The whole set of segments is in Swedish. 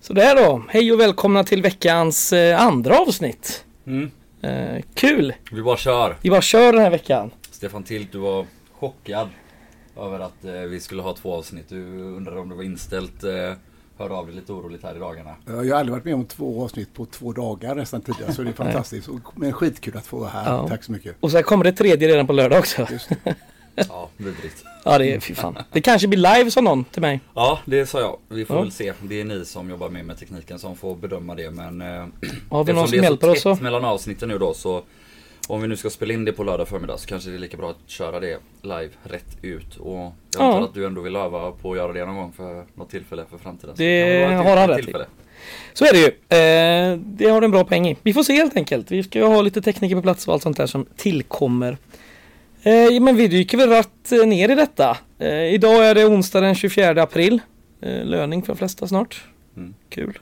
Så där då, hej och välkomna till veckans andra avsnitt. Kul! Vi bara kör. Vi bara kör den här veckan. Stefan Tilt, du var chockad över att vi skulle ha 2 avsnitt. Du undrade om det var inställt. Hörde av dig lite oroligt här i dagarna. Jag har aldrig varit med om 2 avsnitt på 2 dagar nästan tidigare, så det är fantastiskt. Men skitkul att få vara här. Ja. Tack så mycket. Och så kommer det 3:e redan på lördag också. Just Ja, vidrigt. Ja, det är fy fan. Det kanske blir live som någon till mig. Ja, det sa jag. Vi får väl se. Det är ni som jobbar med tekniken som får bedöma det. Men har vi någon som hjälper oss så? Mellan avsnitten nu då, så om vi nu ska spela in det på lördag förmiddag så kanske det är lika bra att köra det live rätt ut. Och jag antar att du ändå vill öva på att göra det någon gång för något tillfälle för framtiden. Det har han rätt i. Så är det ju. Det har en bra poäng i. Vi får se helt enkelt. Vi ska ju ha lite tekniker på plats och allt sånt där som tillkommer. Men vi dyker väl rätt ner i detta. Idag är det onsdag den 24 april. Löning för de flesta snart. Kul.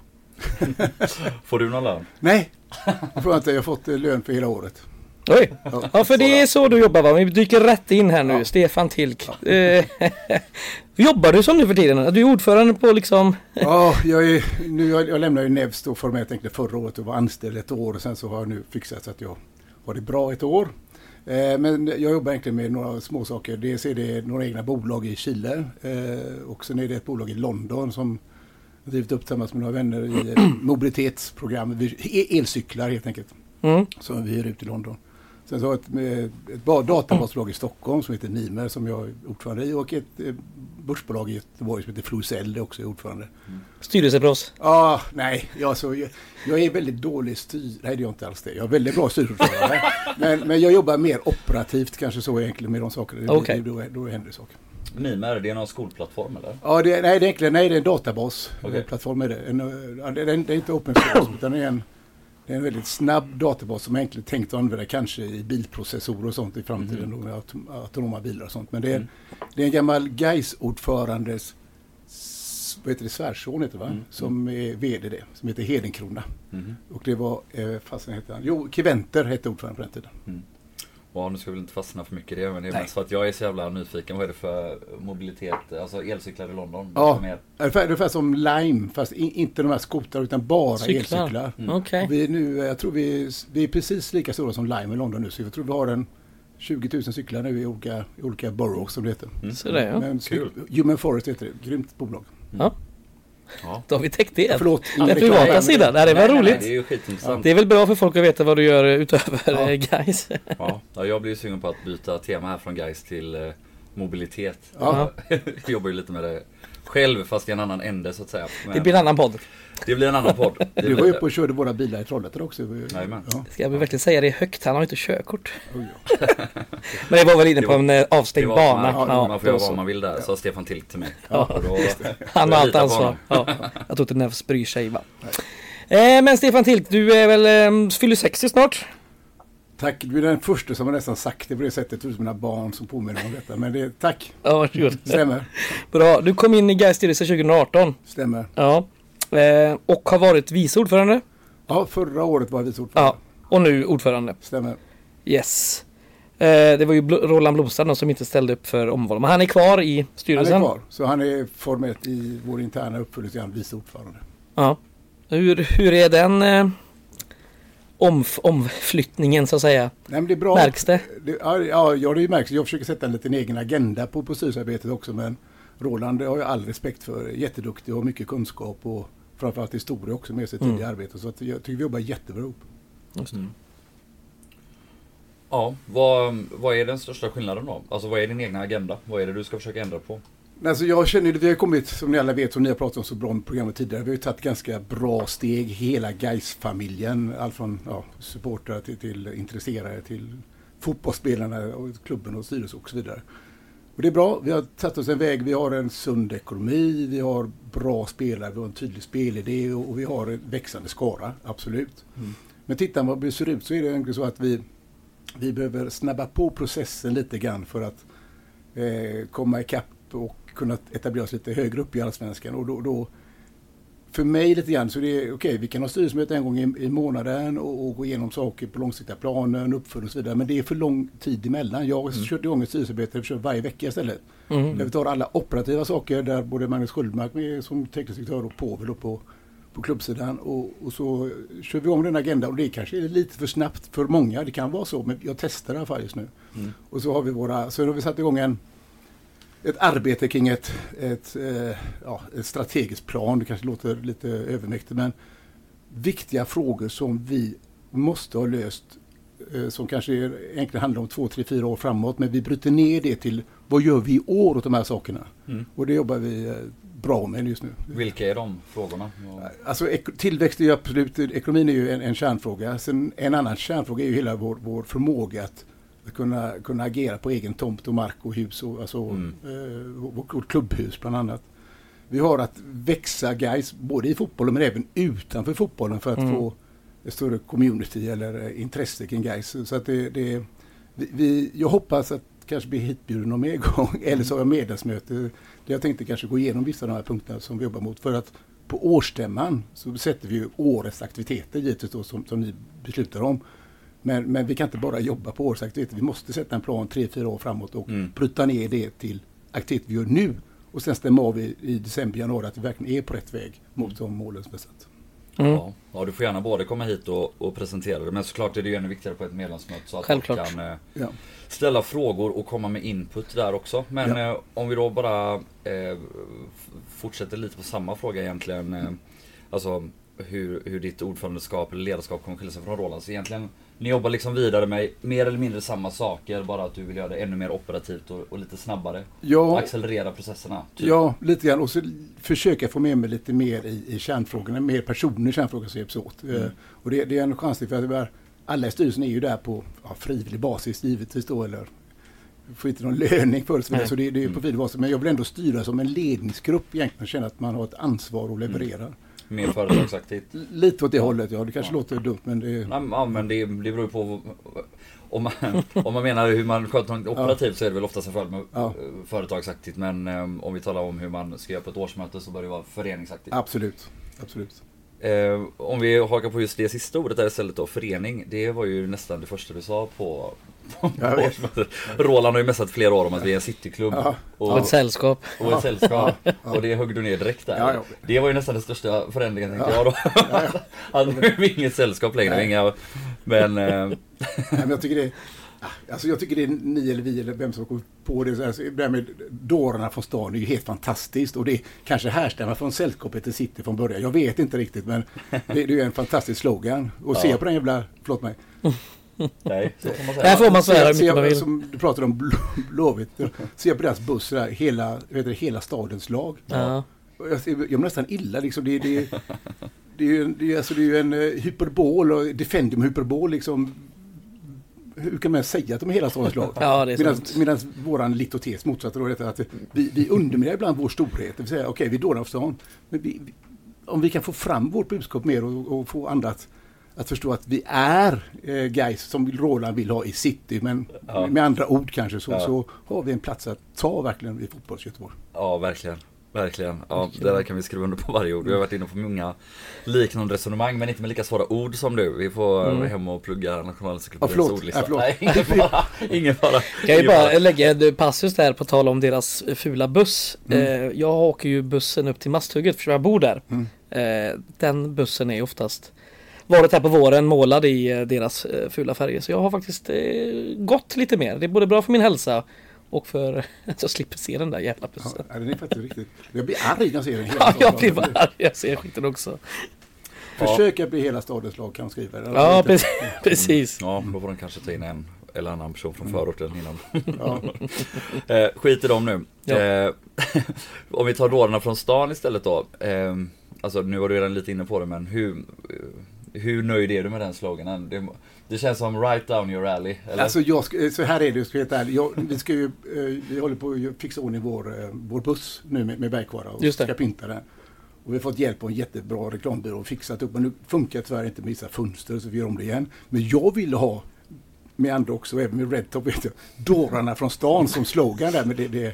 Får du någon lön? Nej, jag får inte. Jag har fått lön för hela året. Oj, ja, för det är så du jobbar, va? Vi dyker rätt in här nu, ja. Stefan Tilk. Ja. Jobbar du som nu för tiden? Du är ordförande på liksom... Ja, jag lämnade ju Nevs då formellt egentligen förra året och var anställd ett år. Och sen så har jag nu fixat så att jag har det bra ett år. Men jag jobbar egentligen med några små saker. Dels är det några egna bolag i Chile. Och sen är det ett bolag i London som har drivit upp tillsammans med några vänner i mobilitetsprogram. Elcyklar helt enkelt. Som vi hyr ut i London. Sen så har ett databasbolag i Stockholm som heter Nimer som jag är ordförande i, och ett börsbolag i Göteborg som heter Flosell, det också är ordförande. Styrelseproffs? Nej, jag är väldigt dålig nej, det är jag inte alls det. Jag är väldigt bra styrelseordförande. men jag jobbar mer operativt kanske så egentligen med de sakerna. Okay. Då händer det saker. Nimer, det är någon skolplattform eller? Ja, det är en databasplattform. Okay. Det är inte open source utan det är en väldigt snabb databas som egentligen tänkt att använda kanske i bilprocessorer och sånt i framtiden, med autonoma bilar och sånt. Men det är en gammal GAIS-ordförandes svärson heter det, va? Som är vd det, som heter Hedenkrona. Och det var, Kiventer hette ordförande på den tiden. Ja, nu ska vi väl inte fastna för mycket i det, men det är mest för att jag är så jävla nyfiken. Vad är det för mobilitet, alltså elcyklar i London? Ja, ungefär som Lime, fast inte de här skotrar utan bara elcyklar. Okay. Jag tror vi är precis lika stora som Lime i London nu, så jag tror vi har 20 000 cyklar nu i olika boroughs som det heter. Så det är men kul. Human Forest heter det, grymt bolag. Ja. Då har vi täckt det. Förlåt. Den privata sidan. Det var roligt. Nej, det är ju skitintressant. Det är väl bra för folk att veta vad du gör utöver GAIS. Ja, jag blir ju sugen på att byta tema här från GAIS till mobilitet. Ja. Jag jobbar ju lite med det själv, fast i en annan ände så att säga. Men det blir en annan podd. Det blir en annan podd. Du var ju på och körde våra bilar i Trollhättan också. Ja. Ska jag verkligen säga det högt? Han har inte körkort. Men det var väl inne på en avstängd bana. Man får göra vad man vill där, sa Stefan Tilk till mig. Han har allt ansvar. Jag tror inte Nevs bryr sig, va? Men Stefan Tilk, du är väl fyller 60 snart? Tack, du är den första som har nästan sagt det på det sättet, hos mina barn som påminner om detta. Men tack. Ja, varsågod. Stämmer. Bra, du kom in i GAIS styrelse 2018. Stämmer. Ja. Och har varit vice ordförande. Ja, förra året var jag vice ordförande. Ja, och nu ordförande. Stämmer. Yes. Det var ju Roland Blomstrand som inte ställde upp för omval. Men han är kvar i styrelsen. Han är kvar, så han är formellt i vår interna uppföljning som vice ordförande. Ja. Hur är den omflyttningen så att säga? Nej, men det är bra. Märks det? Ja, det är märks. Jag försöker sätta en liten egen agenda på styrelsearbetet också, men Roland har jag all respekt för. Jätteduktig och har mycket kunskap och framförallt historia också med sig tidigare arbete. Så att jag tycker vi jobbar jättebra ihop. Just det. Ja, vad är den största skillnaden då? Alltså vad är din egna agenda? Vad är det du ska försöka ändra på? Alltså jag känner att vi har kommit, som ni alla vet, som ni har pratat om så bra om programmet tidigare. Vi har ju tagit ganska bra steg, hela GAIS-familjen. Allt från supportrar till intresserade till fotbollsspelarna och klubben och styrelse och så vidare. Och det är bra, vi har tagit oss en väg, vi har en sund ekonomi, vi har bra spelare, vi har en tydlig spelidé och vi har en växande skara, absolut. Men tittar man på hur det ser ut så är det egentligen så att vi behöver snabba på processen lite grann för att komma ikapp och kunna etablera oss lite högre upp i allsvenskan. Och då för mig lite grann så är det okej, vi kan ha styrelsemöte en gång i månaden och gå igenom saker på långsiktiga planen, uppföljning och så vidare. Men det är för lång tid emellan. Jag har kört igång ett styrelsearbete för varje vecka istället. Där vi tar alla operativa saker där både Magnus Sköldmark med som teknisk direktör och Povel på på klubbsidan och så kör vi igång den agendan och det kanske är lite för snabbt för många, det kan vara så, men jag testar i alla fall just nu. Och så har vi satt igång ett arbete kring ett strategiskt plan, det kanske låter lite övermäktigt, men viktiga frågor som vi måste ha löst, som kanske egentligen handlar om 2, 3, 4 år framåt, men vi bryter ner det till vad gör vi i år åt de här sakerna. Och det jobbar vi bra med just nu. Vilka är de frågorna? Alltså tillväxt är ju absolut, ekonomin är ju en kärnfråga. Sen en annan kärnfråga är ju hela vår förmåga att kunna agera på egen tomt och mark och hus, och vårt klubbhus bland annat. Vi har att växa guys både i fotbollen men även utanför fotbollen för att få ett större community eller intresse kring guys. Så att jag hoppas att kanske bli hitbjuden någon mer gång, eller så har jag medlemsmöte där jag tänkte kanske gå igenom vissa av de här punkterna som vi jobbar mot, för att på årsstämman så sätter vi ju årets aktiviteter givetvis då, som ni beslutar om. Men vi kan inte bara jobba på årets aktiviteter, vi måste sätta en plan 3-4 år framåt och bryta ner det till aktiviteter vi gör nu, och sen stämmer av i december, januari att vi verkligen är på rätt väg mot de målen som är satt. Ja, du får gärna både komma hit och presentera det, men såklart är det ju ännu viktigare på ett medlemsmöte så att man kan ställa frågor och komma med input där också. Men om vi då bara fortsätter lite på samma fråga egentligen, alltså hur ditt ordförandeskap eller ledarskap kommer skilja sig från Roland. Så egentligen, ni jobbar liksom vidare med mer eller mindre samma saker, bara att du vill göra det ännu mer operativt och lite snabbare. Ja, accelerera processerna. Typ. Ja, lite grann. Och så försöka få med mig lite mer i kärnfrågorna, mer personer i kärnfrågor som hjälps åt. Och det är en chans till, för att alla i styrelsen är ju där på frivillig basis givetvis då, eller får inte någon löning för det, så det är på frivillig basis. Men jag vill ändå styra som en ledningsgrupp egentligen, känna att man har ett ansvar att leverera. Mer företagsaktigt. Lite åt det hållet, ja. Det kanske låter dumt, men det... Ja, men det beror ju på... Om man menar hur man sköter något operativt så är det väl oftast en följd med företagsaktigt. Men om vi talar om hur man ska göra på ett årsmöte så bör det vara föreningsaktigt. Absolut. Om vi hakar på just det sista ordet där istället då, förening. Det var ju nästan det första du sa på årsmötet. Roland har ju mässat flera år om att vi är en cityklubb. Och ett sällskap. Och det högg du ner direkt där. Det var ju nästan den största förändringen tänkte jag då. Hade vi inget sällskap längre. Men jag tycker det... Alltså jag tycker det är ni eller vi eller vem som kommer på det. Alltså, det där med dårarna från stan är ju helt fantastiskt. Och det kanske härstämmer från sällskapet till City från början. Jag vet inte riktigt, men det är ju en fantastisk slogan. Och se på den jävla... Förlåt mig. Nej, så får man säga. Här får man svära mycket man vill. Som du pratade om Blåvitt. Se på deras buss där, hela stadens lag. Ja. Jag mår nästan illa liksom. Det är ju en hyperbol och defendium hyperbol liksom. Hur kan man säga att de är hela stadens lag? Ja, det är medan våran litotes motsatte då detta att vi underminerar ibland vår storhet. Det vill säga, okej, vi är dåliga av stan. Men om vi kan få fram vårt budskap mer och få andra att förstå att vi är guys som Roland vill ha i city, men med andra ord kanske så har vi en plats att ta verkligen i fotbolls Göteborg. Ja, verkligen. Ja, det där kan vi skriva under på varje ord. Vi har varit inne på många liknande resonemang, men inte med lika svåra ord som du. Vi får hem och plugga Nationalencyklopediens ordlista. Nej, ingen fara. Kan jag bara lägga en passus där på tal om deras fula buss. Jag åker ju bussen upp till Masthugget för jag bor där. Den bussen är oftast varit här på våren målad i deras fula färger. Så jag har faktiskt gått lite mer. Det är både bra för min hälsa och för att jag slipper se den där jävla bussen. Ja, det är faktiskt riktigt. Jag blir arg när jag ser den hela staden. Ja, jag blir arg. Jag ser skiten också. Försök att bli hela stadens lag, kan man skriva. Ja, precis. Ja, då får de kanske ta in en eller annan person från förorten innan. Skit i dem nu. Ja. Om vi tar rådarna från stan istället då. Alltså, nu var du redan lite inne på det, men hur nöjd är du med den sloganen? Det känns som right down your alley, eller? Alltså så här är det, ska jag ärlig. Vi håller på att fixa ordning vår buss nu med bergkvara och ska pynta den. Och vi har fått hjälp av en jättebra reklambyrå och fixat upp, men nu funkar tyvärr inte med vissa fönster så vi gör om det igen. Men jag ville ha med andra också, även med Red Top, dårarna från stan som slogan där, men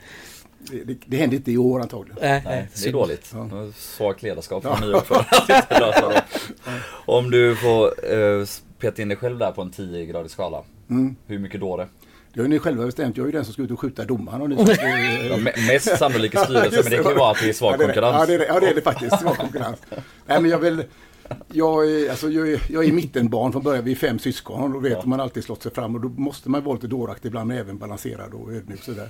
det händer inte i år antagligen. Nej, det är dåligt. Ja. Svagt ledarskap från nyordförande. Om du får peta in dig själv där på en 10-gradig skala. Hur mycket dåre? Det har ju ni själva bestämt. Jag är ju den som ska ut och skjuta domaren. Och mest sannolika styrelse, men det kan ju vara att det är svag konkurrens. Ja, det är det faktiskt. Svag konkurrens. Nej, men jag är mittenbarn från början. Vi är 5 syskon och då vet man alltid slått sig fram och då måste man vara lite dåraktig ibland men även balanserad och ödmjuk sådär.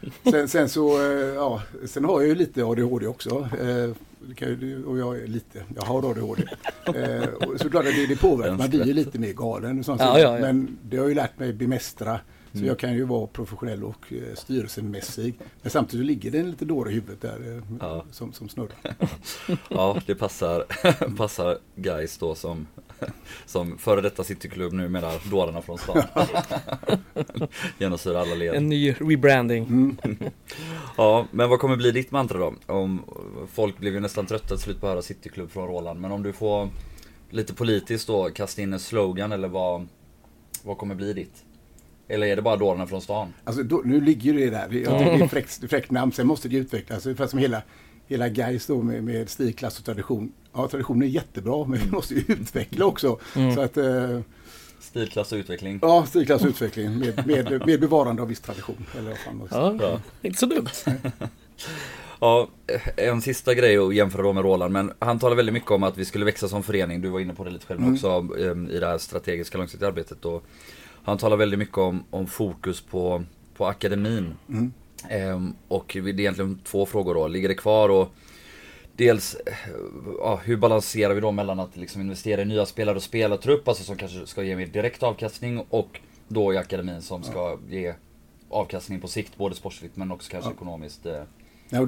Sen har jag ju lite ADHD också. Och jag har ADHD. Så klart att det påverkar. Man blir ju lite mer galen. Men det har ju lärt mig bemästra. Så jag kan ju vara professionell och styrelsemässig. Men samtidigt ligger det en lite dåre i huvudet där som snurrar. Ja, det passar guys då som före detta Cityklubb nu med dårarna från stan. Genomsyrar alla led. En ny rebranding. Ja, men vad kommer bli ditt mantra då? Folk blev ju nästan trötta till slut på att höra Cityklubb från Roland. Men om du får lite politiskt då kasta in en slogan eller vad kommer bli ditt? Eller är det bara dårarna från stan? Alltså nu ligger det där. Det är fräckt namn. Sen måste det utvecklas. För som hela Gais då med stil, klass och tradition. Ja, tradition är jättebra. Men vi måste ju utveckla också. Så att, stilklass och utveckling. Ja, stilklass och utveckling. Med bevarande av viss tradition. Eller ja, inte så dumt. Ja, en sista grej att jämföra då med Roland, men han talar väldigt mycket om att vi skulle växa som förening. Du var inne på det lite själv också i det här strategiska långsiktiga arbetet. Och han talar väldigt mycket om fokus på akademin. Och det är egentligen 2 frågor då. Ligger det kvar och dels hur balanserar vi då mellan att liksom investera i nya spelare och spelartrupp, alltså som kanske ska ge mer direkt avkastning, och då i akademin som ska ge avkastning på sikt, både sportsligt men också kanske ekonomiskt. Ja, och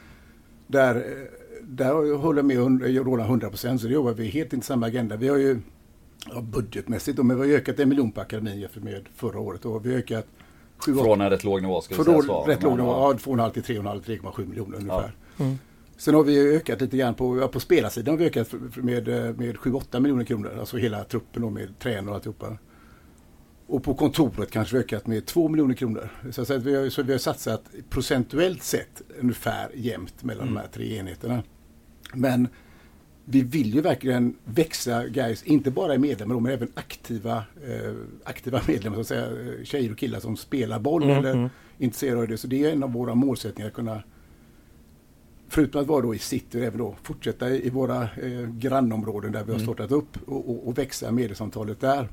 där håller jag med Roland 100%, så det jobbar vi helt inte samma agenda. Vi har ju budgetmässigt, men vi har ökat 1 miljon på akademin jämfört med förra året och vi har ökat från en rätt låg nivå ska vi säga så. Rätt låg nivå, 2,5 till 3,7 miljoner ungefär. Sen har vi ökat lite grann på spelarsidan, har vi ökat med 7-8 miljoner kronor, alltså hela truppen och med tränare och alltihopa. Och på kontoret kanske vi ökat med 2 miljoner kronor. Så att vi har satsat procentuellt sett ungefär jämnt mellan de här 3 enheterna. Men vi vill ju verkligen växa guys, inte bara i medlemmar men även aktiva medlemmar, så att säga, tjejer och killar som spelar boll eller intresserade av det. Så det är en av våra målsättningar, att kunna, förutom att vara då i city, även då fortsätta i våra grannområden där vi har startat upp och växa medlemsantalet där.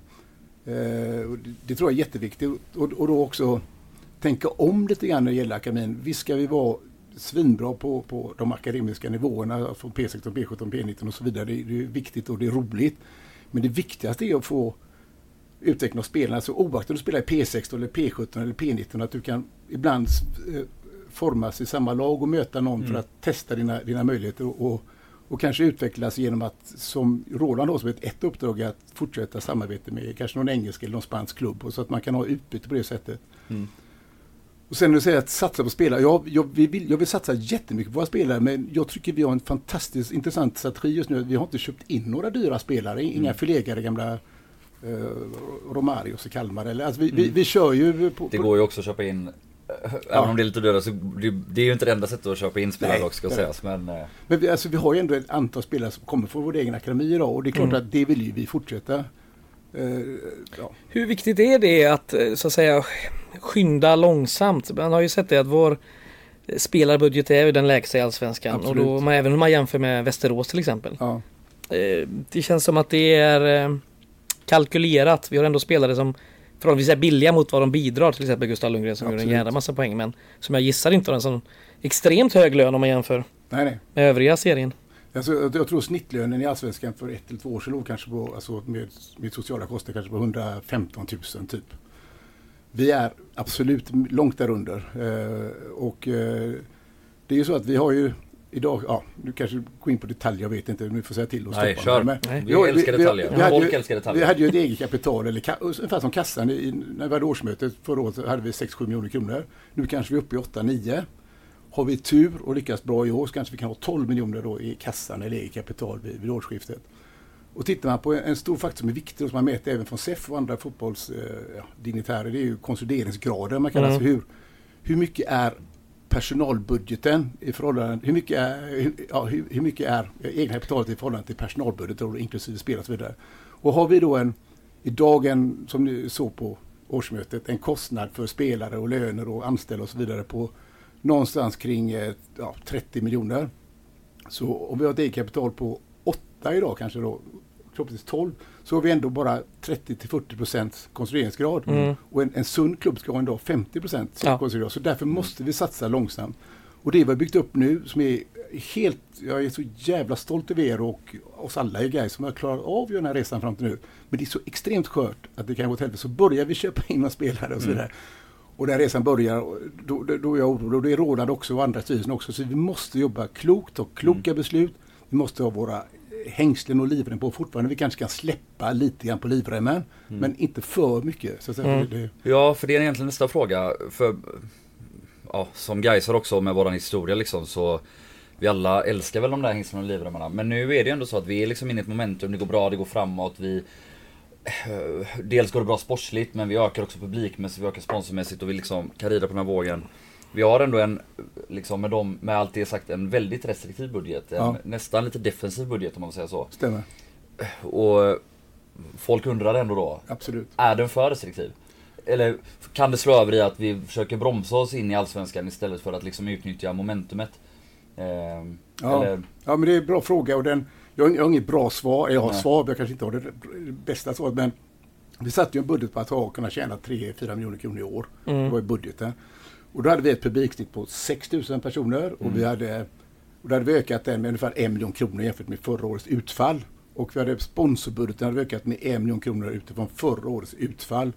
Det tror jag är jätteviktigt och då också tänka om lite grann när det gäller akademin. Visst ska vi vara svinbra på de akademiska nivåerna från P16, P17, P19 och så vidare. Det är viktigt och det är roligt. Men det viktigaste är att få utveckla spelarna. Så oaktat du spelar i P16 eller P17 eller P19, att du kan ibland formas i samma lag och möta någon för att testa dina möjligheter och kanske utvecklas genom att, som Roland har som ett uppdrag, att fortsätta samarbete med kanske någon engelsk eller någon spansk klubb, och så att man kan ha utbyte på det sättet. Och sen när du säger att satsa på spelare, jag vill satsa jättemycket på våra spelare, men jag tycker vi har en fantastiskt intressant strategi just nu. Vi har inte köpt in några dyra spelare, inga förlegade gamla Romarios i Kalmar. Eller, alltså vi kör ju på... Det går ju också att köpa in, även om det är lite dyra, så det är ju inte det enda sättet att köpa in spelare också, ska sägas. Men vi har ju ändå ett antal spelare som kommer från vår egen akademi idag, och det är klart att det vill ju vi fortsätta. Hur viktigt är det att, så att säga, skynda långsamt? Man har ju sett det att vår spelarbudget är den lägsta i Allsvenskan. Absolut. Och då, även om man jämför med Västerås till exempel. Ja. Det känns som att det är kalkylerat. Vi har ändå spelare som förhållandevis är billiga mot vad de bidrar, till exempel Gustav Lundgren som gör en jävla massa poäng, men som jag gissar inte har en sån extremt hög lön om man jämför med övriga serien. Alltså, jag tror snittlönen i Allsvenskan för 1 eller 2 år sedan kanske på, alltså med sociala kostnader kanske på 115 000 typ. Vi är absolut långt därunder. Det är ju så att vi har ju idag, nu kanske gå in på detaljer, jag vet inte, nu får säga till och stoppa. Nej, kör. Vi älskar detaljer. Folk älskar detaljer. Vi hade ju ett eget kapital, ungefär som kassan när vi hade årsmötet förra året, så hade vi 6-7 miljoner kronor. Nu kanske vi är uppe i 8-9. Har vi tur och lyckas bra i år, så kanske vi kan ha 12 miljoner då i kassan eller eget kapital vid årsskiftet. Och tittar man på en stor faktor som är viktig och som man mäter även från SEF och andra fotbollsdignitärer, det är ju konsolideringsgraden. Man kallar för hur mycket är personalbudgeten i förhållande, hur mycket är egna kapitalet i förhållande till personalbudgeten inklusive spel och så vidare. Och har vi då idag som ni såg på årsmötet en kostnad för spelare och löner och anställda och så vidare på någonstans kring 30 miljoner. Så om vi har ett eget kapital på 8 idag kanske då, förhoppningsvis 12, så har vi ändå bara 30-40% konsolideringsgrad. Och en sund klubb ska ha ändå 50% konsolideringsgrad. Så därför måste vi satsa långsamt. Och det vi har byggt upp nu som är helt, jag är så jävla stolt över er och oss alla i Gais som har klarat av den här resan fram till nu. Men det är så extremt skört att det kan gå åt helvete. Så börjar vi köpa in några spelare och så vidare. Och när resan börjar, då är jag orolig. Och det är rådande också och andra styrelsen också. Så vi måste jobba klokt och kloka beslut. Vi måste ha våra hängslen och livrem på fortfarande. Vi kanske kan släppa lite grann på livremmen. Men inte för mycket. Så att säga. Ja, för det är egentligen nästa fråga. För som Gaisar också med våran historia liksom, så vi alla älskar väl de där hängslen och livremmarna. Men nu är det ändå så att vi är liksom inne i ett momentum. Det går bra, det går framåt. Dels går det bra sportsligt, men vi ökar också publikmässigt, vi ökar sponsormässigt och vi liksom kan rida på den här vågen. Vi har ändå liksom med allt det sagt, en väldigt restriktiv budget. Nästan lite defensiv budget om man säger så. Stämmer. Och folk undrar ändå då. Absolut. Är den för restriktiv? Eller kan det slå över i att vi försöker bromsa oss in i allsvenskan istället för att liksom utnyttja momentumet? Ja, men det är en bra fråga och jag har inget bra svar. Jag har svar, jag kanske inte har det bästa svaret, men vi satte ju en budget på att kunna tjäna 3-4 miljoner kronor i år. Det var i budgeten. Och då hade vi ett publiksnitt på 6 000 personer och då hade vi ökat den med ungefär 1 miljon kronor jämfört med förra årets utfall. Och vi hade sponsorbudgeten hade ökat med 1 miljon kronor utifrån förra årets utfall.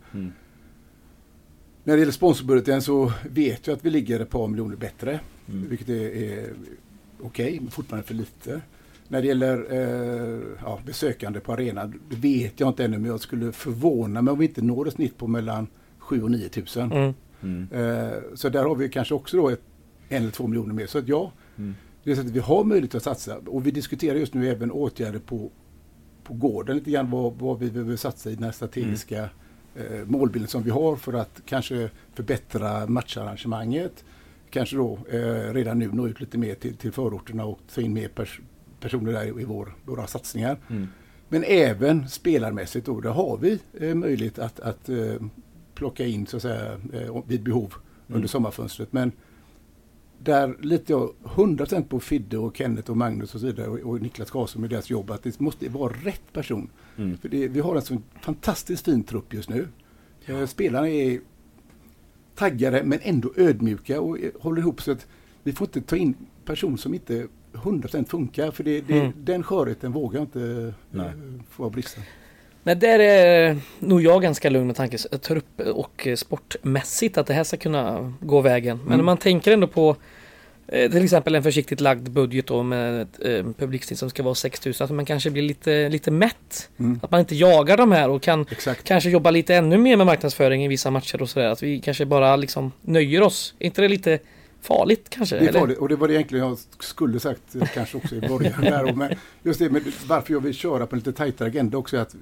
När det gäller sponsorbudgeten så vet jag att vi ligger ett par miljoner bättre. Vilket är okej, men fortfarande för lite. När det gäller besökande på arenan, det vet jag inte ännu, men jag skulle förvåna mig om vi inte når ett snitt på mellan 7 och 9 000. Så där har vi kanske också då 1 eller 2 miljoner mer. Så att det är så att vi har möjlighet att satsa. Och vi diskuterar just nu även åtgärder på gården lite grann vad vi behöver satsa i den här strategiska målbilden som vi har för att kanske förbättra matcharrangemanget. Kanske då redan nu nå ut lite mer till förorterna och ta in mer personer där i våra satsningar. Men även spelarmässigt då, där har vi möjlighet att plocka in så att säga vid behov under sommarfönstret. Men där litar jag 100% på Fidde och Kenneth och Magnus och så vidare och Niklas Karlsson med deras jobb att det måste vara rätt person. För vi har en sån fantastiskt fin trupp just nu. Spelarna är taggade men ändå ödmjuka och håller ihop så att vi får inte ta in personer som inte 100% funkar för den skörheten vågar inte få brista. Nej, där är nog jag ganska lugn med tanke trupp och sportmässigt att det här ska kunna gå vägen. Men om man tänker ändå på till exempel en försiktigt lagd budget då med ett publiksnitt som ska vara 6 000, att man kanske blir lite mätt. Att man inte jagar de här och kan kanske jobba lite ännu mer med marknadsföring i vissa matcher och sådär. Att vi kanske bara liksom nöjer oss. Är inte det lite farligt kanske? Det är farligt, och det var det egentligen jag skulle sagt kanske också i början där. Men just det, men varför jag vill köra på en lite tajtare agenda också är att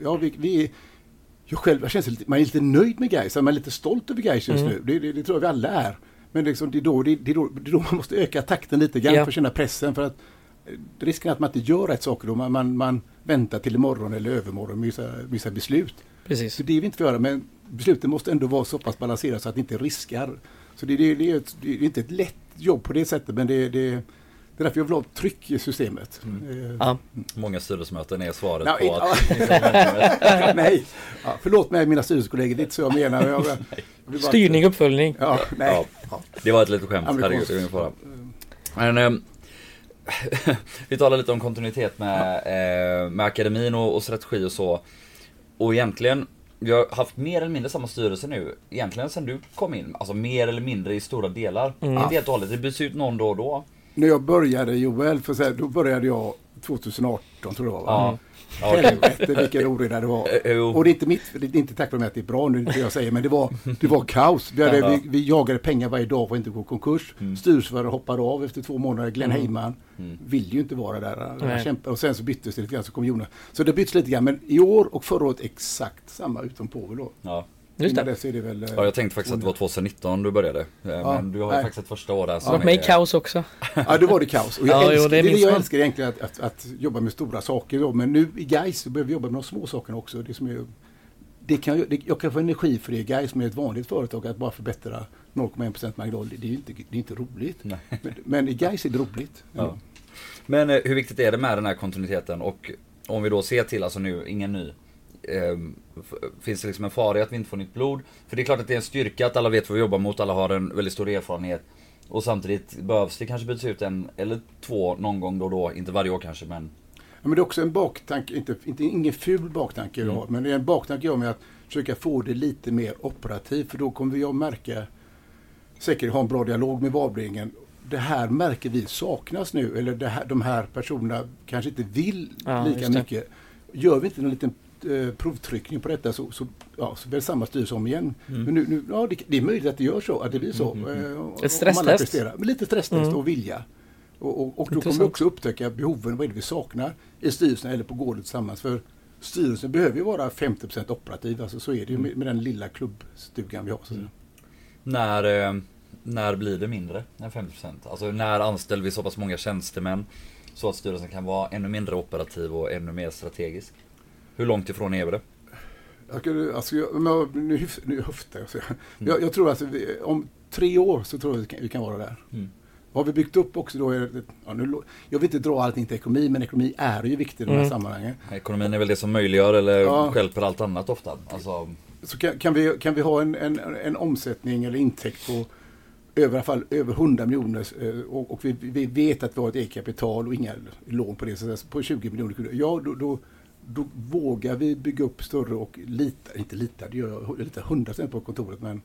jag känns man är lite nöjd med Gais, man är lite stolt över Gais just nu. Det tror jag vi alla är. Men liksom, det är då man måste öka takten lite grann för att känna pressen. För att risken är att man inte gör rätt saker då. Man väntar till imorgon eller övermorgon med vissa beslut. Precis. Så det vi inte göra, men besluten måste ändå vara så pass balanserade så att det inte riskar. Så det är inte ett lätt jobb på det sättet, men det är därför jag vill ha tryck i systemet. Många styrelsemöten är svaret på att... Nej, förlåt mig mina styrelsekollegor, det är inte så jag menar. Styrning, uppföljning. Det var ett litet skämt. Men vi talar lite om kontinuitet med akademin och strategi och så. Och egentligen, vi har haft mer eller mindre samma styrelse nu. Egentligen sedan du kom in. Alltså mer eller mindre i stora delar. Inte helt och hållet, det byts ut någon då och då. När jag började Joel, då började jag 2018 tror jag va? Helvete vilken oreda det var. Och det är inte tack vare att det är bra nu det jag säger, men det var kaos. Vi jagade pengar varje dag för att inte gå konkurs. Styrelsen hoppade av efter 2 månader. Glenn Heyman ville ju inte vara där. Och sen så byttes det lite grann, så kom Jonas. Så det byts lite grann, men i år och förra året exakt samma utom Povel då. Ja. Just det. Det är väl, jag tänkte faktiskt att det var 2019 du började. Men du har ju faktiskt ett första år där. Det var med kaos också. Ja, det var det kaos. Och jag älskar egentligen att jobba med stora saker. Men nu i Gais så behöver vi jobba med de små sakerna också. Det som är jag kan få energi för det Gais med ett vanligt företag att bara förbättra 0,1% marginal. Det är inte roligt. Men i Gais är det roligt. Ja. Men hur viktigt är det med den här kontinuiteten? Och om vi då ser till, alltså nu, ingen ny. Finns det liksom en fara i att vi inte får nytt blod? För det är klart att det är en styrka att alla vet vad vi jobbar mot, alla har en väldigt stor erfarenhet. Och samtidigt behövs det kanske bytas ut en eller två någon gång då, inte varje år kanske, men... Ja, men det är också en baktanke, ingen ful baktanke idag, men det är en baktanke om att försöka få det lite mer operativt, för då kommer jag märka, säkert ha en bra dialog med Varbergen. Det här märker vi saknas nu, eller de här personerna kanske inte vill lika mycket. Gör vi inte någon liten provtryckning på detta så blir det samma styrelse om igen. Men nu det är möjligt att det gör så, att det blir så. Ett stresstest. Lite stresstest och vilja. Och då kommer vi också upptäcka behoven, vad är det vi saknar i styrelsen eller på gården tillsammans. För styrelsen behöver ju vara 50% operativ, alltså så är det ju med den lilla klubbstugan vi har. Så. När blir det mindre än 50%? Alltså när anställer vi så pass många tjänstemän så att styrelsen kan vara ännu mindre operativ och ännu mer strategisk? Hur långt ifrån är vi det? Nu höftar jag. Jag tror att om 3 år så tror jag vi kan vara där. Vad vi byggt upp också då jag vill inte dra allting till ekonomi, men ekonomi är ju viktigt i de här sammanhangen. Ekonomin är väl det som möjliggör eller hjälper allt annat ofta. Alltså... Så kan vi ha en omsättning eller intäkt på över 100 miljoner och vi vet att vi har ett e-kapital och inga lån på det, så på 20 miljoner kronor. Ja, då vågar vi bygga upp större och det gör jag lite 100% på kontoret, men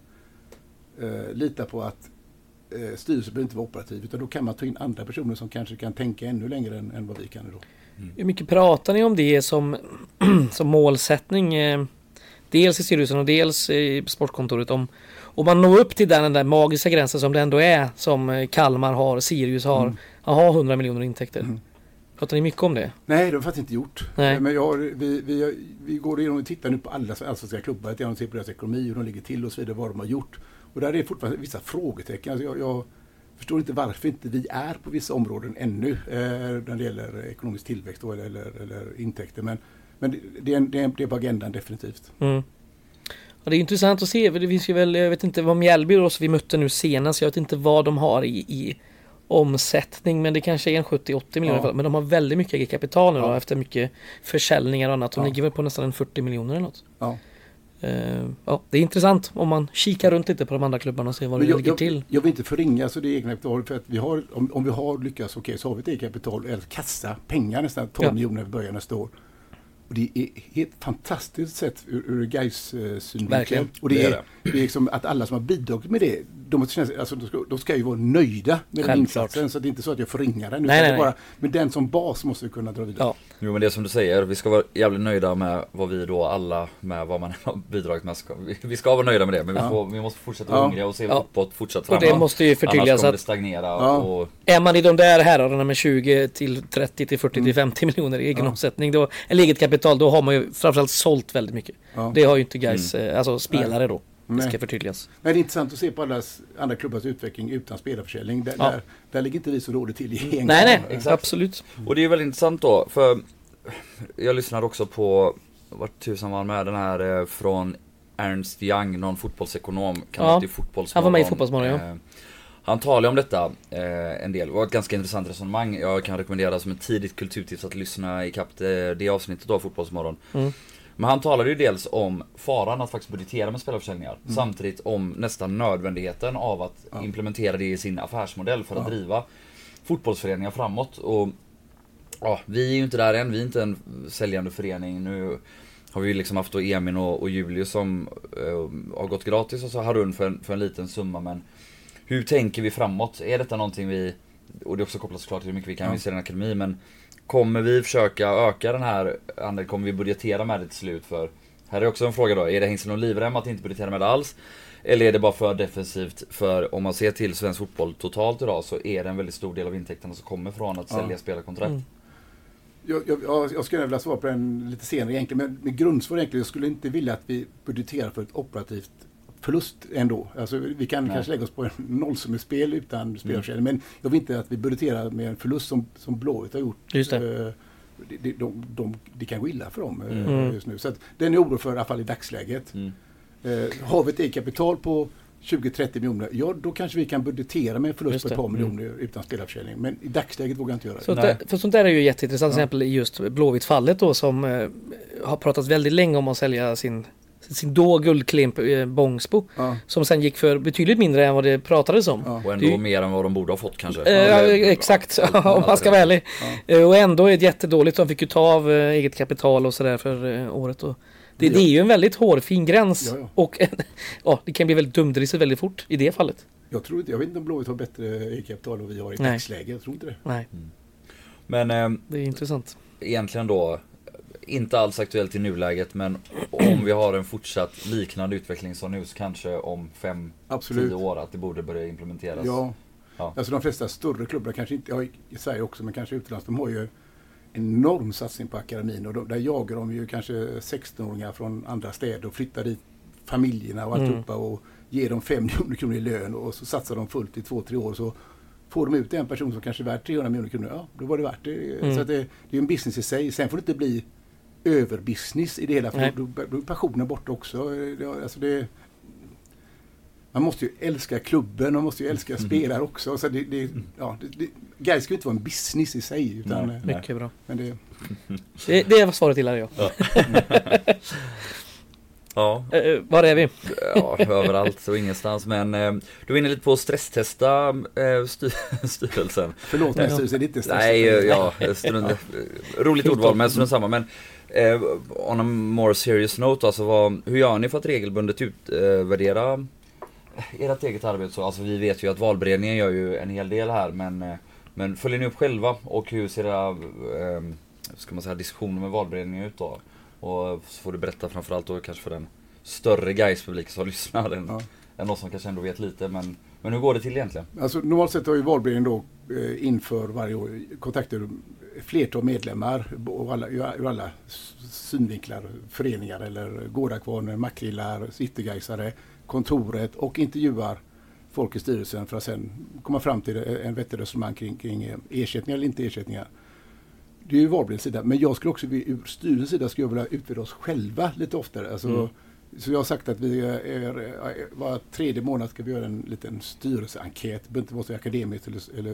lita på att styrelsen behöver inte vara operativ, utan då kan man ta in andra personer som kanske kan tänka ännu längre än vad vi kan idag. Hur mycket pratar ni om det som målsättning, dels i styrelsen och dels i sportkontoret, om man når upp till den där magiska gränsen som det ändå är, som Kalmar har, Sirius har, 100 miljoner intäkter? Pratar ni mycket om det? Nej, det har faktiskt inte gjort. Nej. Men vi går igenom och tittar nu på alla svenska klubbar, att ser på deras ekonomi, hur de ligger till och så vidare, vad de har gjort. Och där är fortfarande vissa frågetecken. Alltså jag förstår inte varför inte vi är på vissa områden ännu när det gäller ekonomisk tillväxt då, eller intäkter. Men det är på agendan definitivt. Ja, det är intressant att se. För det finns ju väl, jag vet inte vad Mjällby då, som vi mötte nu senast. Jag vet inte vad de har i omsättning, men det kanske är en 70-80 miljoner. Men de har väldigt mycket kapital nu då, efter mycket försäljningar och annat. De ligger väl på nästan 40 miljoner eller något. Det är intressant om man kikar runt lite på de andra klubbarna och ser vad det ligger till. Jag vill inte förringa så det egna kapital, för att vi har, om vi har lyckats så har vi ett eget kapital eller kassa pengar nästan 12 miljoner i början nästa år. Och det är helt fantastiskt sett ur Gais synvinkel. Och det är liksom att alla som har bidragit med det, de ska ju vara nöjda med den insatsen, så det är inte så att jag förringar den. Nej. Men den som bas måste kunna dra vidare. Jo, men det är som du säger, vi ska vara jävligt nöjda med vad vi då alla, med vad man har bidragit med. Vi ska vara nöjda med det, men vi måste fortsätta vara hungriga och se uppåt, fortsätta framåt. Och det måste ju förtydligas, annars kommer det stagnera. Och... Är man i de där herrarna med 20 till 30 till 40 till 50 miljoner i egen omsättning, då, eller eget kapital, då har man ju framförallt sålt väldigt mycket. Det har ju inte Gais, alltså spelare då. Det ska förtydligas. Men det är intressant att se på alla andra klubbars utveckling utan spelarförsäljning. Där ligger inte vi så dåligt till i Nej, absolut. Och det är väldigt intressant då, för jag lyssnade också på, vart tusan var med den här från Ernst Young, någon fotbollsekonom, kallat i Fotbollsmorgon. Han var med i Fotbollsmorgon, Han talade om detta en del. Det var ett ganska intressant resonemang. Jag kan rekommendera som ett tidigt kulturtips att lyssna i kapp det avsnittet av Fotbollsmorgon. Men han talade ju dels om faran att faktiskt budgetera med spelarförsäljningar. Samtidigt om nästan nödvändigheten av att implementera det i sin affärsmodell för att driva fotbollsföreningar framåt. Och vi är ju inte där än. Vi är inte en säljande förening. Nu har vi liksom haft Emin och Julius som har gått gratis, och så Harun för en liten summa. Men hur tänker vi framåt? Är detta någonting vi, och det är också kopplat såklart till hur mycket vi kan investera i en akademi, men kommer vi försöka öka den här andelen? Kommer vi budgetera med det till slut? För här är också en fråga då, är det hängsel och livrem att inte budgetera med det alls? Eller är det bara för defensivt? För om man ser till svensk fotboll totalt idag, så är det en väldigt stor del av intäkterna som kommer från att sälja spelarkontrakt. Jag skulle vilja svara på den lite senare egentligen, men med grundsvar egentligen, jag skulle inte vilja att vi budgeterar för ett operativt förlust ändå. Alltså, vi kan kanske lägga oss på en nollsummespel utan spelarförsäljning, men jag vill inte att vi budgeterar med en förlust som Blåvitt har gjort. Just det. det kan gå illa för dem just nu. Så att den är oro för i alla fall i dagsläget. Har vi ett eget kapital på 20-30 miljoner, ja då kanske vi kan budgetera med en förlust på ett par miljoner utan spelarförsäljning. Men i dagsläget vågar jag inte göra det. För sånt där är ju jätteintressant, till exempel just Blåvitt-fallet då, som har pratat väldigt länge om att sälja sin då guldklimp Bångsbo, som sen gick för betydligt mindre än vad det pratades om. Och ändå mer än vad de borde ha fått kanske. Exakt, om man ska vara ärlig. Och ändå är det jättedåligt. De fick ju ta av eget kapital och sådär för året. Och det är ju en väldigt hårfin gräns. Och det kan bli väldigt dumdristigt väldigt fort i det fallet. Jag vet inte om Blåvitt har bättre eget kapital än vi har i dagsläget. Jag tror inte det. Nej. Men det är intressant. Egentligen då, inte alls aktuellt i nuläget, men om vi har en fortsatt liknande utveckling som nu, så kanske om 5-10 år att det borde börja implementeras. Ja. Alltså de flesta större klubbar, kanske inte i Sverige också, men kanske utomlands, de har ju enorm satsning på akademin, och där jagar de ju kanske 16-åringar från andra städer och flyttar dit familjerna och alltihopa och ger dem 5 miljoner kronor i lön, och så satsar de fullt i 2-3 år, så får de ut en person som kanske är värd 300 miljoner kronor, ja, då var det värt det. Så att det är en business i sig. Sen får det inte bli överbusiness i det hela, för då är passionen borta också. Alltså man måste ju älska klubben, man måste ju älska spelare också. Så Gais ska ju inte vara en business i sig. Utan, mycket bra. Men det var svaret till här, Ja. Var är vi? Ja, överallt och ingenstans. Men du är inne lite på att stresstesta styrelsen. Förlåt mig, styrelsen är inte stress. Nej, roligt ordval, men strunt samma. Men on a more serious note, alltså hur gör ni för att regelbundet utvärdera ert eget arbete? Så, alltså, vi vet ju att valberedningen gör ju en hel del här, men följer ni upp själva, och hur ser era diskussioner med valberedningen ut då? Och så får du berätta framförallt då kanske för den större Gais-publik som lyssnar än någon som kanske ändå vet lite, men hur går det till egentligen? Alltså normalt sett har ju valberedningen då inför varje år kontakter flertal medlemmar ur alla synvinklar, föreningar eller gårdakvarner, makrillar, citygaisare, kontoret, och intervjuar folk i styrelsen för att sen komma fram till en vettig resonemang kring ersättningar eller inte ersättningar. Det är ju valberedningens sida, men jag skulle också ur styrelsens sida skulle jag vilja utvärdera oss själva lite oftare. Alltså, så jag har sagt att vi var 3:e månad ska vi göra en liten styrelseenkät. Det behöver inte vara så akademiskt eller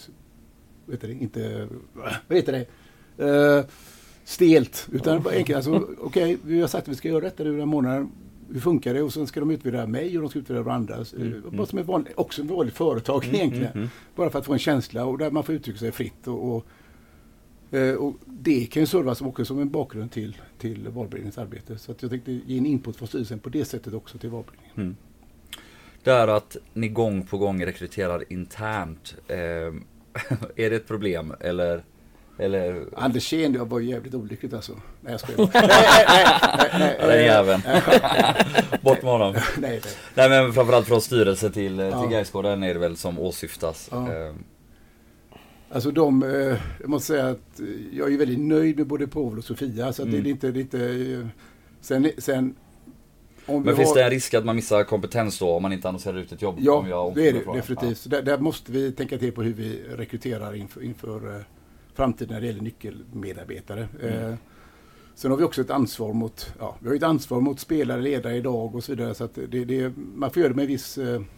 stelt, utan bara enkelt. Alltså, okej, vi har sagt att vi ska göra detta nu den månaden. Hur funkar det? Och sen ska de utvärdera mig och de ska utvärdera varandra. Bara som också en vanlig företag egentligen. Bara för att få en känsla och där man får uttrycka sig fritt. Och det kan ju serva som en bakgrund till valberedningens arbete. Så att jag tänkte ge en input från styrelsen på det sättet också till valberedningen. Det är att ni gång på gång rekryterar internt. Är det ett problem eller? Anders Kjell var jävligt olyckligt alltså. Nej, jag skojar. nej. Den jäveln. Bort med honom. Nej, men framförallt från styrelse till Gaisgården är det väl som åsyftas. Alltså jag måste säga att jag är väldigt nöjd med både Povel och Sofia, så att det är inte sen men finns det en risk att man missar kompetens då om man inte annonserar ut ett jobb? Ja, det är det definitivt. Ja. Där måste vi tänka till på hur vi rekryterar inför framtiden när det gäller nyckelmedarbetare. Sen har vi också ett ansvar mot spelare, ledare idag och så vidare, så att man får göra det med viss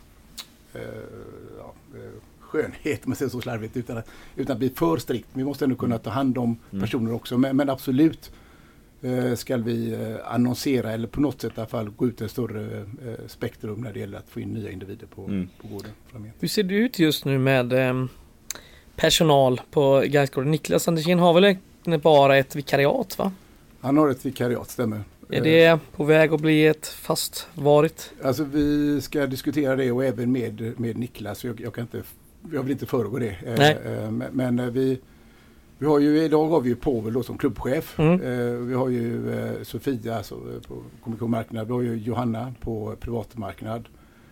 skönhet, man säger så slarvigt, utan att bli för strikt. Vi måste ändå kunna ta hand om personer också, men absolut ska vi annonsera eller på något sätt i alla fall gå ut ett större spektrum när det gäller att få in nya individer på gården framgent. Hur ser det ut just nu med personal på Gaisgården? Niklas Andersén har väl bara ett vikariat, va? Han har ett vikariat, stämmer. Är det på väg att bli ett fastvarigt? Alltså vi ska diskutera det, och även med Niklas. Jag vill inte föregå det. Men vi har ju idag har vi Povel då som klubbchef. Vi har ju Sofia alltså, på kommissionmarknad. Vi har ju Johanna på privatmarknad.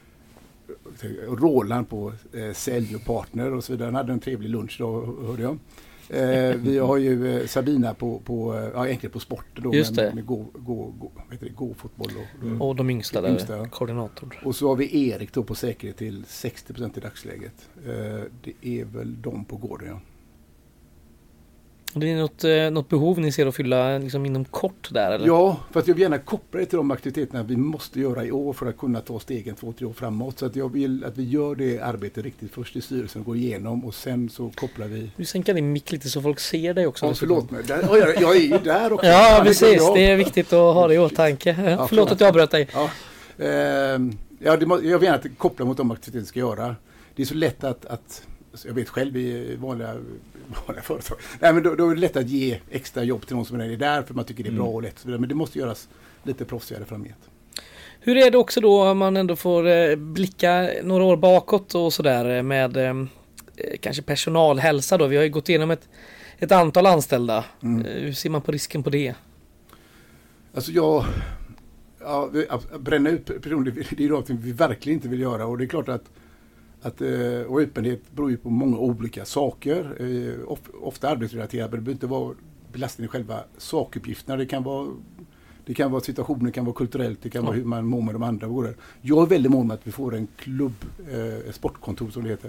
Roland på sälj och partner och så vidare. Han hade en trevlig lunch då, hörde jag. Vi har ju Sabina egentligen på sport då, med gå-fotboll och de yngsta koordinator. Och så har vi Erik då på säkerhet till 60% i dagsläget. Det är väl de på gården, ja. Det är något behov ni ser att fylla liksom inom kort där, eller? Ja, för att jag vill gärna koppla det till de aktiviteterna vi måste göra i år för att kunna ta stegen 2-3 år framåt. Så att jag vill att vi gör det arbetet riktigt först i styrelsen och går igenom och sen så kopplar vi... Du sänker din mick lite så folk ser dig också. Ja, förlåt mig. Jag är ju där också. Ja, precis. Det är viktigt att ha det i åtanke. Ja, förlåt att jag avbröt dig. Ja, jag vill gärna att koppla mot de aktiviteter vi ska göra. Det är så lätt att jag vet själv i vanliga företag. Nej, men då är det lätt att ge extra jobb till någon som är där för man tycker det är bra och lätt. Men det måste göras lite proffsigare framgent. Hur är det också då om man ändå får blicka några år bakåt och sådär med kanske personalhälsa då? Vi har ju gått igenom ett antal anställda. Hur ser man på risken på det? Alltså bränna ut personer, det är något vi verkligen inte vill göra. Och det är klart att och öppenhet beror ju på många olika saker. Ofta arbetsrelaterat, men det behöver inte vara belastning i själva sakuppgifterna. Det kan vara situationen, det kan vara kulturellt, det kan vara hur man mår med de andra. Jag är väldigt mån om att vi får en klubb, sportkontor som det heter,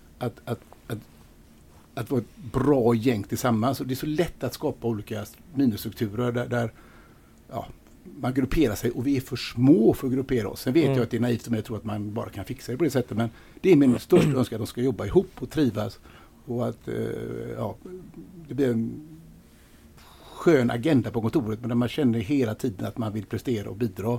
att vara ett bra gäng tillsammans. Och det är så lätt att skapa olika ministrukturer där man grupperar sig och vi är för små för att gruppera oss. Sen vet jag att det är naivt om jag tror att man bara kan fixa det på det sättet, men det är min största önskan att de ska jobba ihop och trivas och att det blir en skön agenda på kontoret, men där man känner hela tiden att man vill prestera och bidra.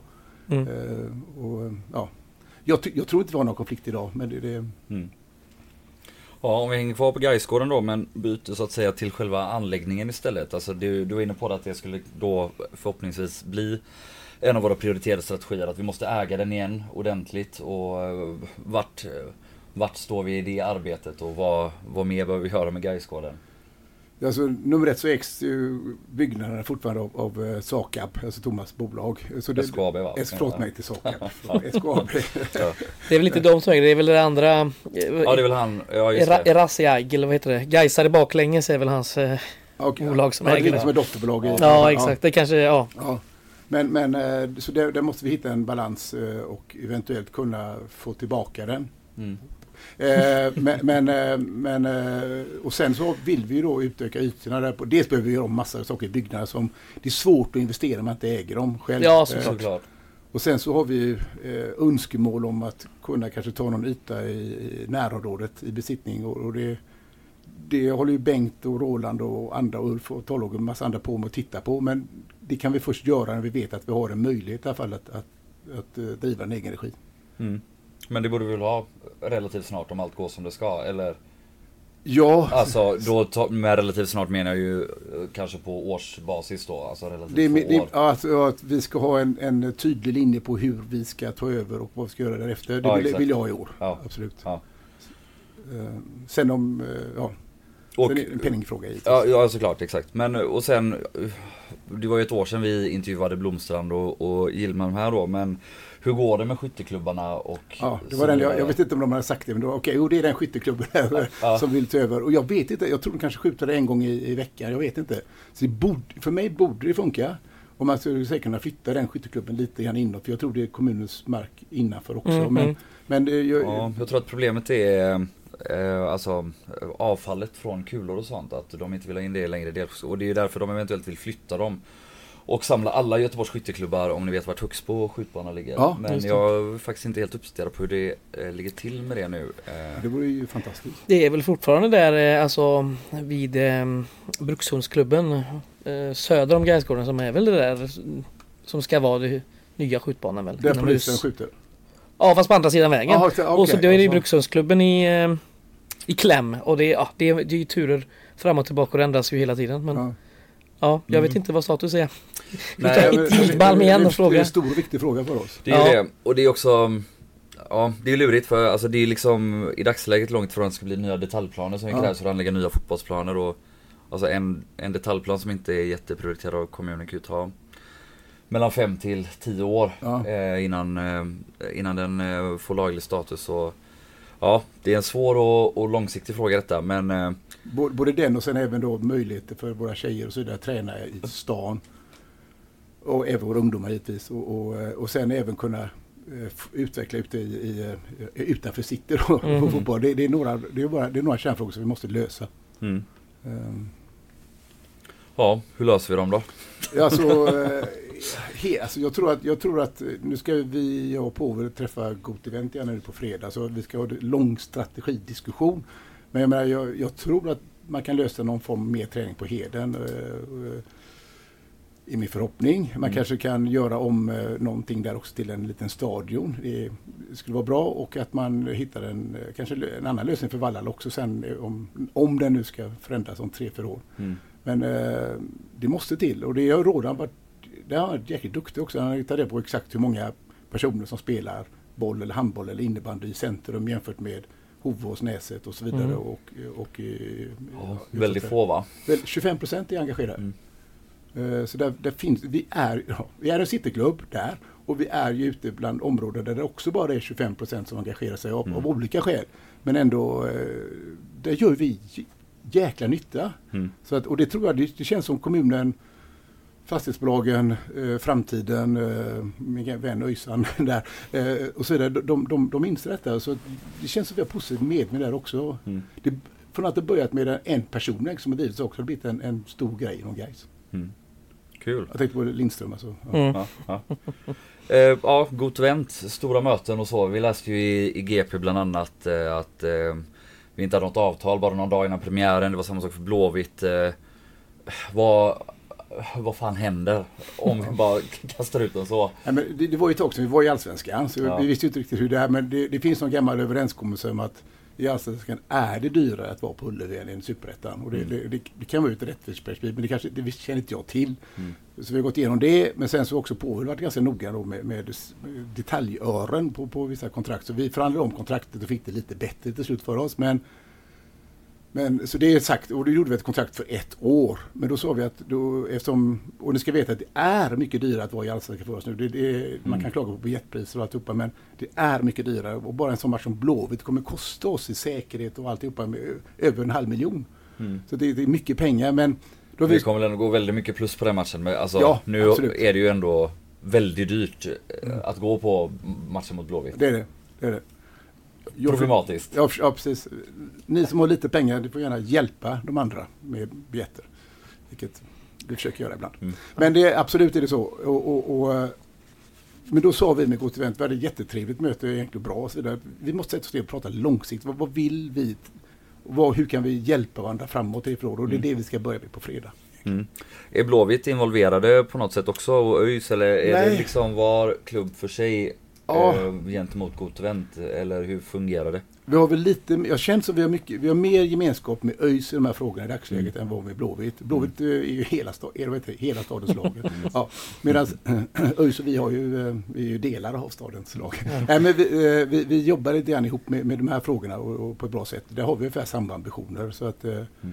Jag tror inte vi har någon konflikt idag, men det. Ja, om vi hänger kvar på Gaisgården då, men byter så att säga till själva anläggningen istället. Alltså du var inne på att det skulle då förhoppningsvis bli en av våra prioriterade strategier, att vi måste äga den igen ordentligt. Och vart står vi i det arbetet och vad mer behöver vi göra med Gaisgården? Alltså, nummer 1 så ägs ju byggnaderna fortfarande av SAKAB, alltså Thomas bolag. Så SKAB va? Förlåt mig till SAKAB. SKAB. Det är väl inte de som äger det, är väl det andra... Ja, det är väl han. Ja, just det. Erasiag, eller vad heter det? Gaisare baklänges är väl hans bolag som äger det. Som är dotterbolag i. Ja, exakt. Det kanske, ja. Men så där måste vi hitta en balans och eventuellt kunna få tillbaka den. Men och sen så vill vi då utöka ytorna där på. Dels behöver vi göra massa saker i byggnader som det är svårt att investera om man inte äger dem själv. Ja, såklart. Och sen så har vi önskemål om att kunna kanske ta någon yta i närområdet i besittning och det håller ju Bengt och Roland och andra Ulf och Tollog och en massa andra på med att titta på, men det kan vi först göra när vi vet att vi har en möjlighet i alla fall att driva en egen regi. Men det borde vi väl ha relativt snart om allt går som det ska, eller? Ja. Alltså då med relativt snart menar jag ju kanske på årsbasis då, alltså relativt år. Alltså att vi ska ha en tydlig linje på hur vi ska ta över och vad vi ska göra därefter. Det vill jag ha i år, absolut. Ja. Sen om, och, sen är det en penningfråga i. Ja, såklart, exakt. Men och sen, det var ju ett år sedan vi intervjuade Blomstrand och Gillman här då, men hur går det med skytteklubbarna? Ja, det var den, jag vet inte om de har sagt det, men det är den skytteklubben här som vill ta över. Och jag vet inte, jag tror de kanske skjuter det en gång i veckan, jag vet inte. Så för mig borde det funka. Om man skulle säkert kunna flytta den skytteklubben lite grann inåt, för jag tror det är kommunens mark innanför också. Men jag tror att problemet är alltså avfallet från kulor och sånt, att de inte vill ha in det längre, och det är därför de eventuellt vill flytta dem och samla alla Göteborgs skytteklubbar, om ni vet vart Högsbo skjutbanan ligger. Ja, men jag är faktiskt inte helt uppdaterad på hur det ligger till med det nu. Det vore ju fantastiskt. Det är väl fortfarande där alltså vid Brukshundsklubben söder om Gaisgården som är väl det där som ska vara det nya skjutbanan väl? Där polisen skjuter? Ja, fast på andra sidan vägen. Och så då är det Brukshundsklubben i kläm, och det är ju turer fram och tillbaka och ändras ju hela tiden, men jag vet inte vad status är. Nej, det är en stor och viktig fråga för oss. Det är det, och det är också det är lurigt, för alltså det är liksom i dagsläget långt från att det ska bli nya detaljplaner som krävs för att anlägga nya fotbollsplaner, och alltså en detaljplan som inte är jätteprioriterad av kommunen kan ju ta mellan 5 till 10 år innan den får laglig status. Och det är en svår och långsiktig fråga detta, men både den och sen även då möjligheter för våra tjejer och så där träna i stan och även våra ungdomar givetvis, och sen även kunna utveckla ute utanför city då, på fotboll. Det är några kärnfrågor som vi måste lösa. Ja, hur löser vi dem då? Alltså, jag tror att nu ska jag och Povel träffa GoTevent igen nu på fredag, så vi ska ha en lång strategidiskussion. Men jag tror att man kan lösa någon form mer träning på Heden i min förhoppning. Man kanske kan göra om någonting där också till en liten stadion. Det skulle vara bra, och att man hittar kanske en annan lösning för Vallhall också sen, om den nu ska förändras om 3-4 år. Men det måste till, och det har Rådan varit jäkligt duktig också. Han har tagit reda på exakt hur många personer som spelar boll eller handboll eller innebandy i centrum jämfört med Hovås, Näset och så vidare. Väldigt få, va? 25% är engagerade. Så där finns, vi är en cityklubb där, och vi är ju ute bland områden där det också bara är 25% som engagerar sig av olika skäl. Men ändå, där gör vi jäkla nytta. Så att, och det tror jag, det känns som kommunen, fastighetsbolagen, framtiden, min vän Öysan där, och så vidare, de inser detta. Så det känns som vi har positivt med där också. Från att det börjat med en person som har drivits också, har det blivit en stor grej inom Gais. Kul. Jag tänkte på Lindström alltså. GoTevent, stora möten och så. Vi läste ju i GP bland annat att vi inte hade något avtal bara någon dag innan premiären. Det var samma sak för Blåvitt. Vad fan händer om vi bara kastar ut den så? Ja, men det var ju ett tag sedan vi var i Allsvenskan, så vi visste inte riktigt hur det är, men det finns någon gammal överenskommelse om att i Allsvenskan är det dyrare att vara på Ullevi än i Superettan. Och det kan vara ut ett rättviseperspektiv, men det känner inte jag till. Så vi har gått igenom det, men sen så också Povel varit ganska noga då med detaljören på vissa kontrakt. Så vi förhandlade om kontraktet och fick det lite bättre till slut för oss. Men så det är sagt, och då gjorde vi ett kontrakt för 1 år. Men då sa vi att och ni ska veta att det är mycket dyrare att vara i Allsvenskan för oss nu. Man kan klaga på biljettpriser och alltihopa, men det är mycket dyrare. Och bara en sån match som Blåvitt kommer kosta oss i säkerhet och alltihopa med över 500 000. Så det är mycket pengar, men det kommer väl ändå gå väldigt mycket plus på den matchen. Men alltså, ja, nu absolut. är det ju ändå väldigt dyrt att gå på matchen mot Blåvitt. Det är det. Problematiskt. Ja, precis. Ni som har lite pengar, ni får gärna hjälpa de andra med biljetter. Vilket vi försöker göra ibland. Men det är absolut är det så. Men då sa vi med GoTevent, vi hade ett jättetrevligt möte, egentligen bra och så vidare. Vi måste sätta oss ner och prata långsiktigt. Vad vill vi? Hur kan vi hjälpa varandra framåt ifrån? Och det är det vi ska börja med på fredag. Är Blåvitt involverade på något sätt också? Och ÖIS, eller är det liksom var klubb för sig gentemot GoTevent, eller hur fungerar det? Vi har väl lite, jag känner som vi har mer gemenskap med ÖIS i de här frågorna i dagsläget än vad med Blåvitt. Blåvitt är ju hela stadens lag. Ja, medan ÖIS och vi är ju delar av stadens lag. Nej, men vi jobbar lite grann ihop med de här frågorna och på ett bra sätt. Där har vi ungefär samma ambitioner, så att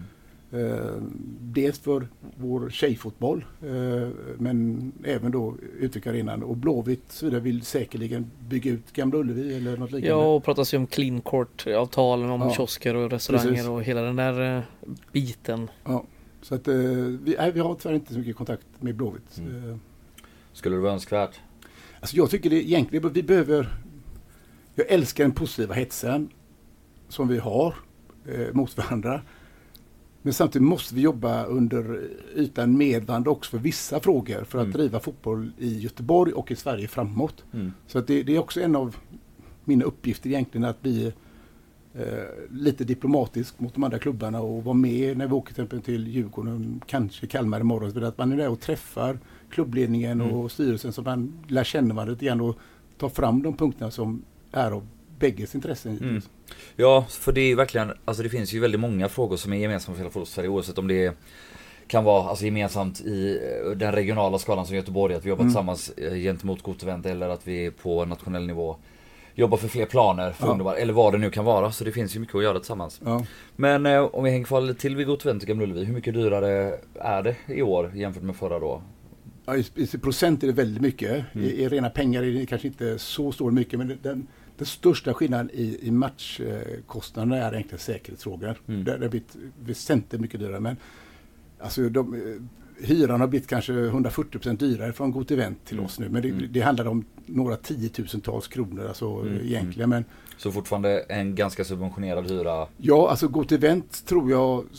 dels för vår tjejfotboll, men även då utvecklarinnan, och Blåvitt så vidare vill säkerligen bygga ut Gamla Ullevi eller något liknande. Ja, och pratas ju om clean court-avtalen om kiosker och restauranger. Precis. Och hela den där biten. Ja, så att vi har tyvärr inte så mycket kontakt med Blåvitt. Skulle det vara önskvärt? Alltså jag tycker det egentligen jag älskar den positiva hetsen som vi har mot varandra. Men samtidigt måste vi jobba under ytan medvand också för vissa frågor för att driva fotboll i Göteborg och i Sverige framåt. Så att det är också en av mina uppgifter egentligen, att bli lite diplomatisk mot de andra klubbarna och vara med när vi åker till exempel till Djurgården, kanske Kalmar imorgon, så att man är där och träffar klubbledningen och styrelsen, så man lär känna varandra lite grann och tar fram de punkterna som är av bägges intressen. Ja, för det är ju verkligen, alltså det finns ju väldigt många frågor som är gemensamma för hela fotbollssverige, oavsett om det kan vara alltså gemensamt i den regionala skalan som Göteborg, att vi jobbar tillsammans gentemot GoTevent, eller att vi på nationell nivå jobbar för fler planer för ungdomar, eller vad det nu kan vara. Så det finns ju mycket att göra tillsammans. Men om vi hänger kvar lite till vid GoTevent och Gamla Ullevi, hur mycket dyrare är det i år jämfört med förra då? Ja, i procent är det väldigt mycket. I rena pengar är det kanske inte så stor mycket, men den största skillnaden i matchkostnaderna är egentligen säkerhetsfrågor. Det har blivit väsentligt mycket dyrare, men alltså hyran har blivit kanske 140% dyrare från GoTevent till oss nu, men det handlar om några 10 000-tals kronor alltså egentligen. Men så fortfarande en ganska subventionerad hyra? Ja, alltså GoTevent tror jag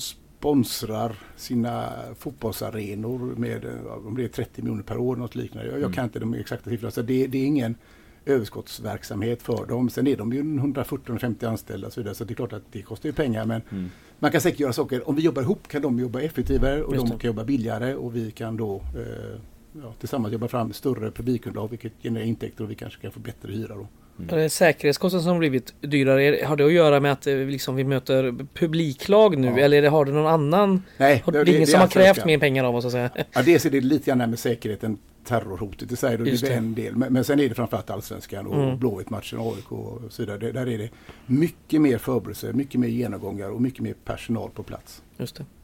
sponsrar sina fotbollsarenor med om det är 30 miljoner per år något liknande. Jag kan inte de exakta siffrorna, så det är ingen överskottsverksamhet för dem. Sen är de ju 140-150 anställda och så vidare, så det är klart att det kostar ju pengar, men man kan säkert göra saker. Om vi jobbar ihop kan de jobba effektivare och de kan jobba billigare, och vi kan då tillsammans jobba fram större publikunderlag, vilket genererar intäkter, och vi kanske kan få bättre hyra då. Säkerhetskostnaden som har blivit dyrare, har det att göra med att liksom vi möter publiklag nu, eller har det någon annan? Nej, det är ingen som har krävt mer pengar av oss, så att säga. Ja, dels är det lite grann med säkerheten, terrorhotet i sig, och det är en del. Men sen är det framförallt Allsvenskan och Blåvitt-matchen, AIK och så vidare. Där är det mycket mer förberedelse, mycket mer genomgångar och mycket mer personal på plats. Just det.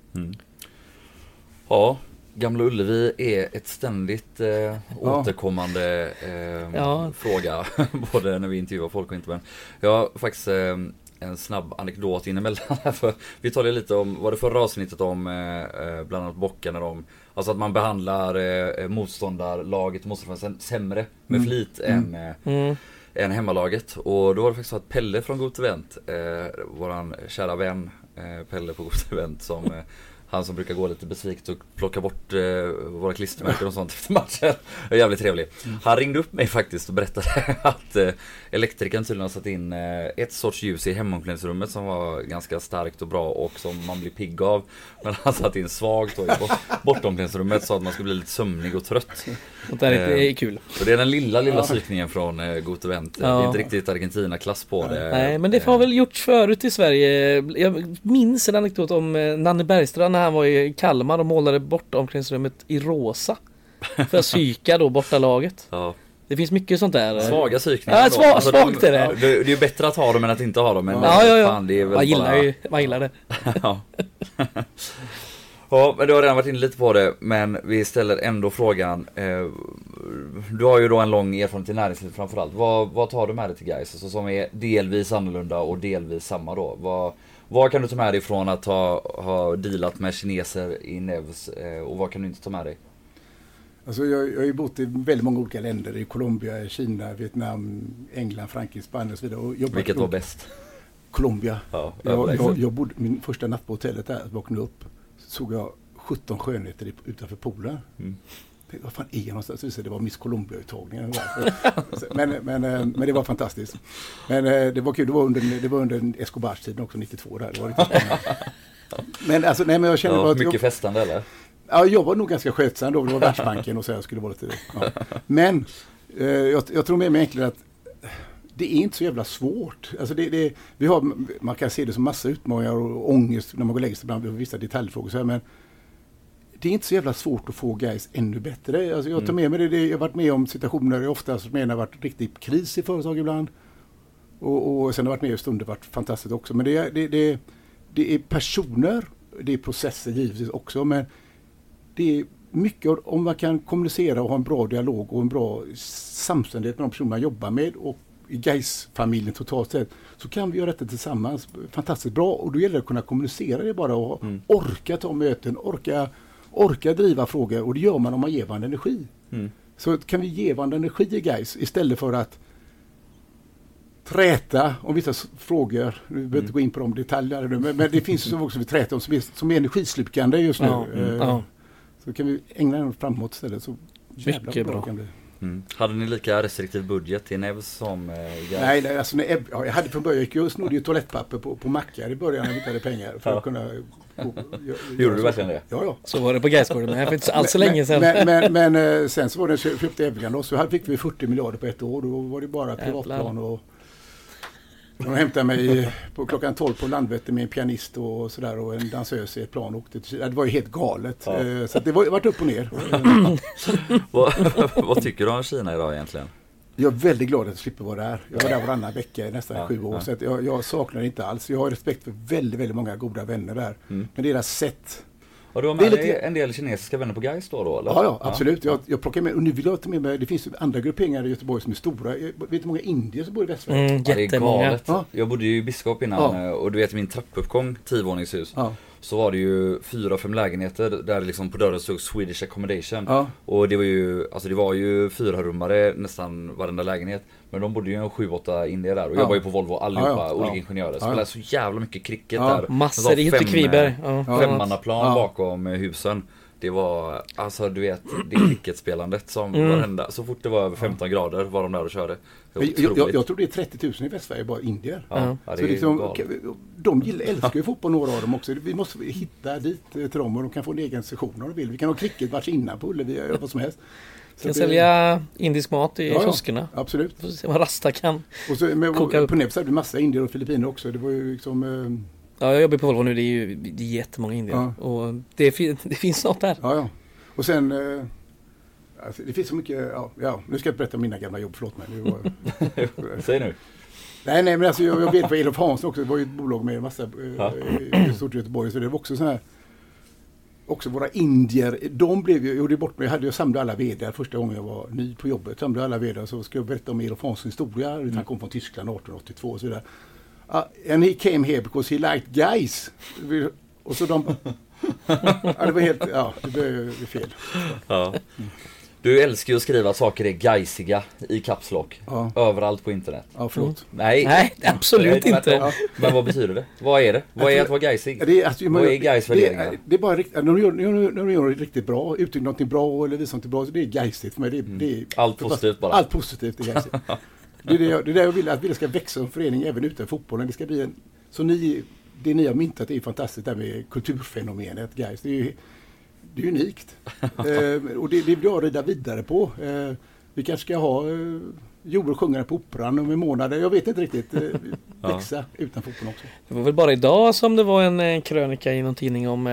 Ja, Gamla Ullevi är ett ständigt återkommande fråga, både när vi intervjuar folk och inte. Men jag har faktiskt en snabb anekdot inemellan här, för vi talade lite om, var det förra avsnittet om bland annat bockarna, alltså att man behandlar motståndarlaget sämre med flit än hemmalaget. Och då var det faktiskt så att Pelle från God Event, våran kära vän Pelle på God Event, som han som brukar gå lite besvikt och plocka bort våra klistermärken och sånt efter matchen. Det är jävligt trevlig. Han ringde upp mig faktiskt och berättade att elektrikern tydligen har satt in ett sorts ljus i hemomklädningsrummet som var ganska starkt och bra och som man blir pigg av. Men han satt in svagt och bortomklädningsrummet så att man skulle bli lite sömnig och trött. Det är kul. Så det är den lilla psykningen från God Event. Det är inte riktigt Argentina-klass på det. Nej, men det har väl gjorts förut i Sverige. Jag minns en anekdot om Nanne Bergstrand när han var i Kalmar och målade bort omklädningsrummet i rosa för att psyka då borta laget. Ja. Det finns mycket sånt där. Svaga psykningar. Ja, svagt är det. Det är ju bättre att ha dem än att inte ha dem. Men fan, det är väl man gillar det. Ja. Ja, men du har redan varit inne lite på det, men vi ställer ändå frågan. Du har ju då en lång erfarenhet i näringslivet framförallt. Vad tar du med dig till Gais? Alltså, som är delvis annorlunda och delvis samma då? Vad kan du ta med dig från att ha dealat med kineser i Nevs, och vad kan du inte ta med dig? Alltså jag har ju bott i väldigt många olika länder, i Colombia, Kina, Vietnam, England, Frankrike, Spanien och så vidare. Och vilket var bäst? Colombia. Ja, jag bodde, min första natt på hotellet där, vaknade upp, såg jag 17 skönheter utanför poolen. Vad fan är jag någonstans? Det var Miss Colombia-uttagningen. men det var fantastiskt. Men det var kul. Det var under Escobars tiden också, 92 där. Det var riktigt spännande. Men alltså, nej, men jag kände att mycket festande, eller? Ja, jag var nog ganska skötsam då. Det var Världsbanken och så jag skulle vara lite. Ja. Men jag tror med mig egentligen att det är inte så jävla svårt. Alltså man kan se det som massa utmaningar och ångest när man går längst ibland över vissa detaljfrågor så här, men det är inte så jävla svårt att få Gais ännu bättre. Alltså jag tar med mig det. Jag har varit med om situationer där oftast det har varit riktigt kris i företag ibland. Och sen har jag varit med i stunder varit fantastiskt också. Men det är personer, det är processer givetvis också, men det är mycket om man kan kommunicera och ha en bra dialog och en bra samständighet med de personer man jobbar med, och i Gais-familjen totalt sett, så kan vi göra detta tillsammans fantastiskt bra, och då gäller det att kunna kommunicera det bara och orka ta möten, orka driva frågor, och det gör man om man ger varandra energi. Så kan vi ge varandra energi i Gais istället för att träta om vissa frågor. Vi behöver inte gå in på de detaljer, men det finns ju också vi trätar om som är energislukande just nu. Så kan vi ägna den framåt istället, så jävla bra kan det bli. Hade ni lika restriktiv budget i Nevs som Nej, alltså jag hade från början, jag snodde ju toalettpapper på mackar i början när vi inte hade pengar för att kunna Gjorde du verkligen det? Ja. Så var det på Gaisgården, men för inte alls så länge sedan. Men sen så var det köpte Evergan då, så här fick vi 40 miljarder på ett år. Då var det bara privatplan, och de hämtade mig på klockan 12 på Landvetter med en pianist och sådär, och en dansös i ett plan åkte till. Det var ju helt galet. Så det varit upp och ner. Vad tycker du om Kina idag egentligen? Jag är väldigt glad att jag slipper vara där. Jag var där varannan vecka i nästan 7 år. Så att jag saknar det inte alls. Jag har respekt för väldigt, väldigt många goda vänner där. Men deras sätt. Och du har med dig en del kinesiska vänner på Gais då eller? Ja, absolut. Jag plockar med, och nu vill jag ta med mig, det finns andra grupperingar i Göteborg som är stora. Vet du hur många indier som bor i Västsverige? Jättemånga. Det är galet. Jag bodde ju i Biskop innan, och du vet min trappuppgång, 10-våningshus. så var det ju 4-5 lägenheter där liksom på dörren stod Swedish Accommodation. Och det var ju 4-rummare nästan varenda lägenhet. Men de bodde ju 7-8 indier där och jobbade ju på Volvo allihopa, olika ingenjörer. Spelade så jävla mycket cricket där. Massor i Kviberg. Femmannaplan bakom husen. Det var, alltså du vet, det cricketspelandet som varenda, så fort det var över 15 grader var de där och körde. Jag tror det är 30 000 i Västsverige, bara indier. Det så liksom, de älskar ju fotboll, några av dem också. Vi måste hitta dit till dem och de kan få en egen session om de vill. Vi kan ha cricket vars innan på Ullevi, vad som helst. Så kan sälja indisk mat i kioskerna. Absolut. Får se vad Rasta kan och så, koka upp. På Nebs är det massa indier och filippiner också. Det var ju liksom... Ja, jag jobbar på Volvo nu, det är jättemånga indier. Och det finns något där. Ja. Och sen... Alltså, det finns så mycket... Ja, nu ska jag berätta om mina gamla jobb, förlåt mig. Säg nu. Nej, men alltså jag vet på Elof Hansson också. Det var ju ett bolag med en massa i stort Göteborg. Så det var också så här... Också våra indier, de blev ju, gjorde bort mig. Jag hade ju samlat alla vd första gången jag var ny på jobbet. Samlade alla vd, så ska jag berätta om Elof Hanssons historia. Han kom från Tyskland 1882 och så vidare. And he came here because he liked guys. Och så de... det var helt... Ja, det blev fel. Ja. Du älskar ju att skriva saker är gajsiga i caps lock. Överallt på internet. Ja, förlåt. Nej, absolut inte. Men vad betyder det? Vad är det? Vad är att vara gajsig? Vad är gajs värderingar? Det är bara när de gör det riktigt bra, uttrycker något bra eller visar något bra, så det är gajsigt för mig. Det är allt positivt bara. Allt positivt är gajsigt. Det är det jag vill, att vi ska växa som förening även utan fotbollen. Det ska bli en... Så det ni har myntat är fantastiskt där med kulturfenomenet Gais. Det är unikt. Och det vill jag rida vidare på. Vi kanske ska ha Joel sjunger på Operan om en månad. Jag vet inte riktigt. Växa utan fotboll också. Det var väl bara idag som det var en krönika i någon tidning om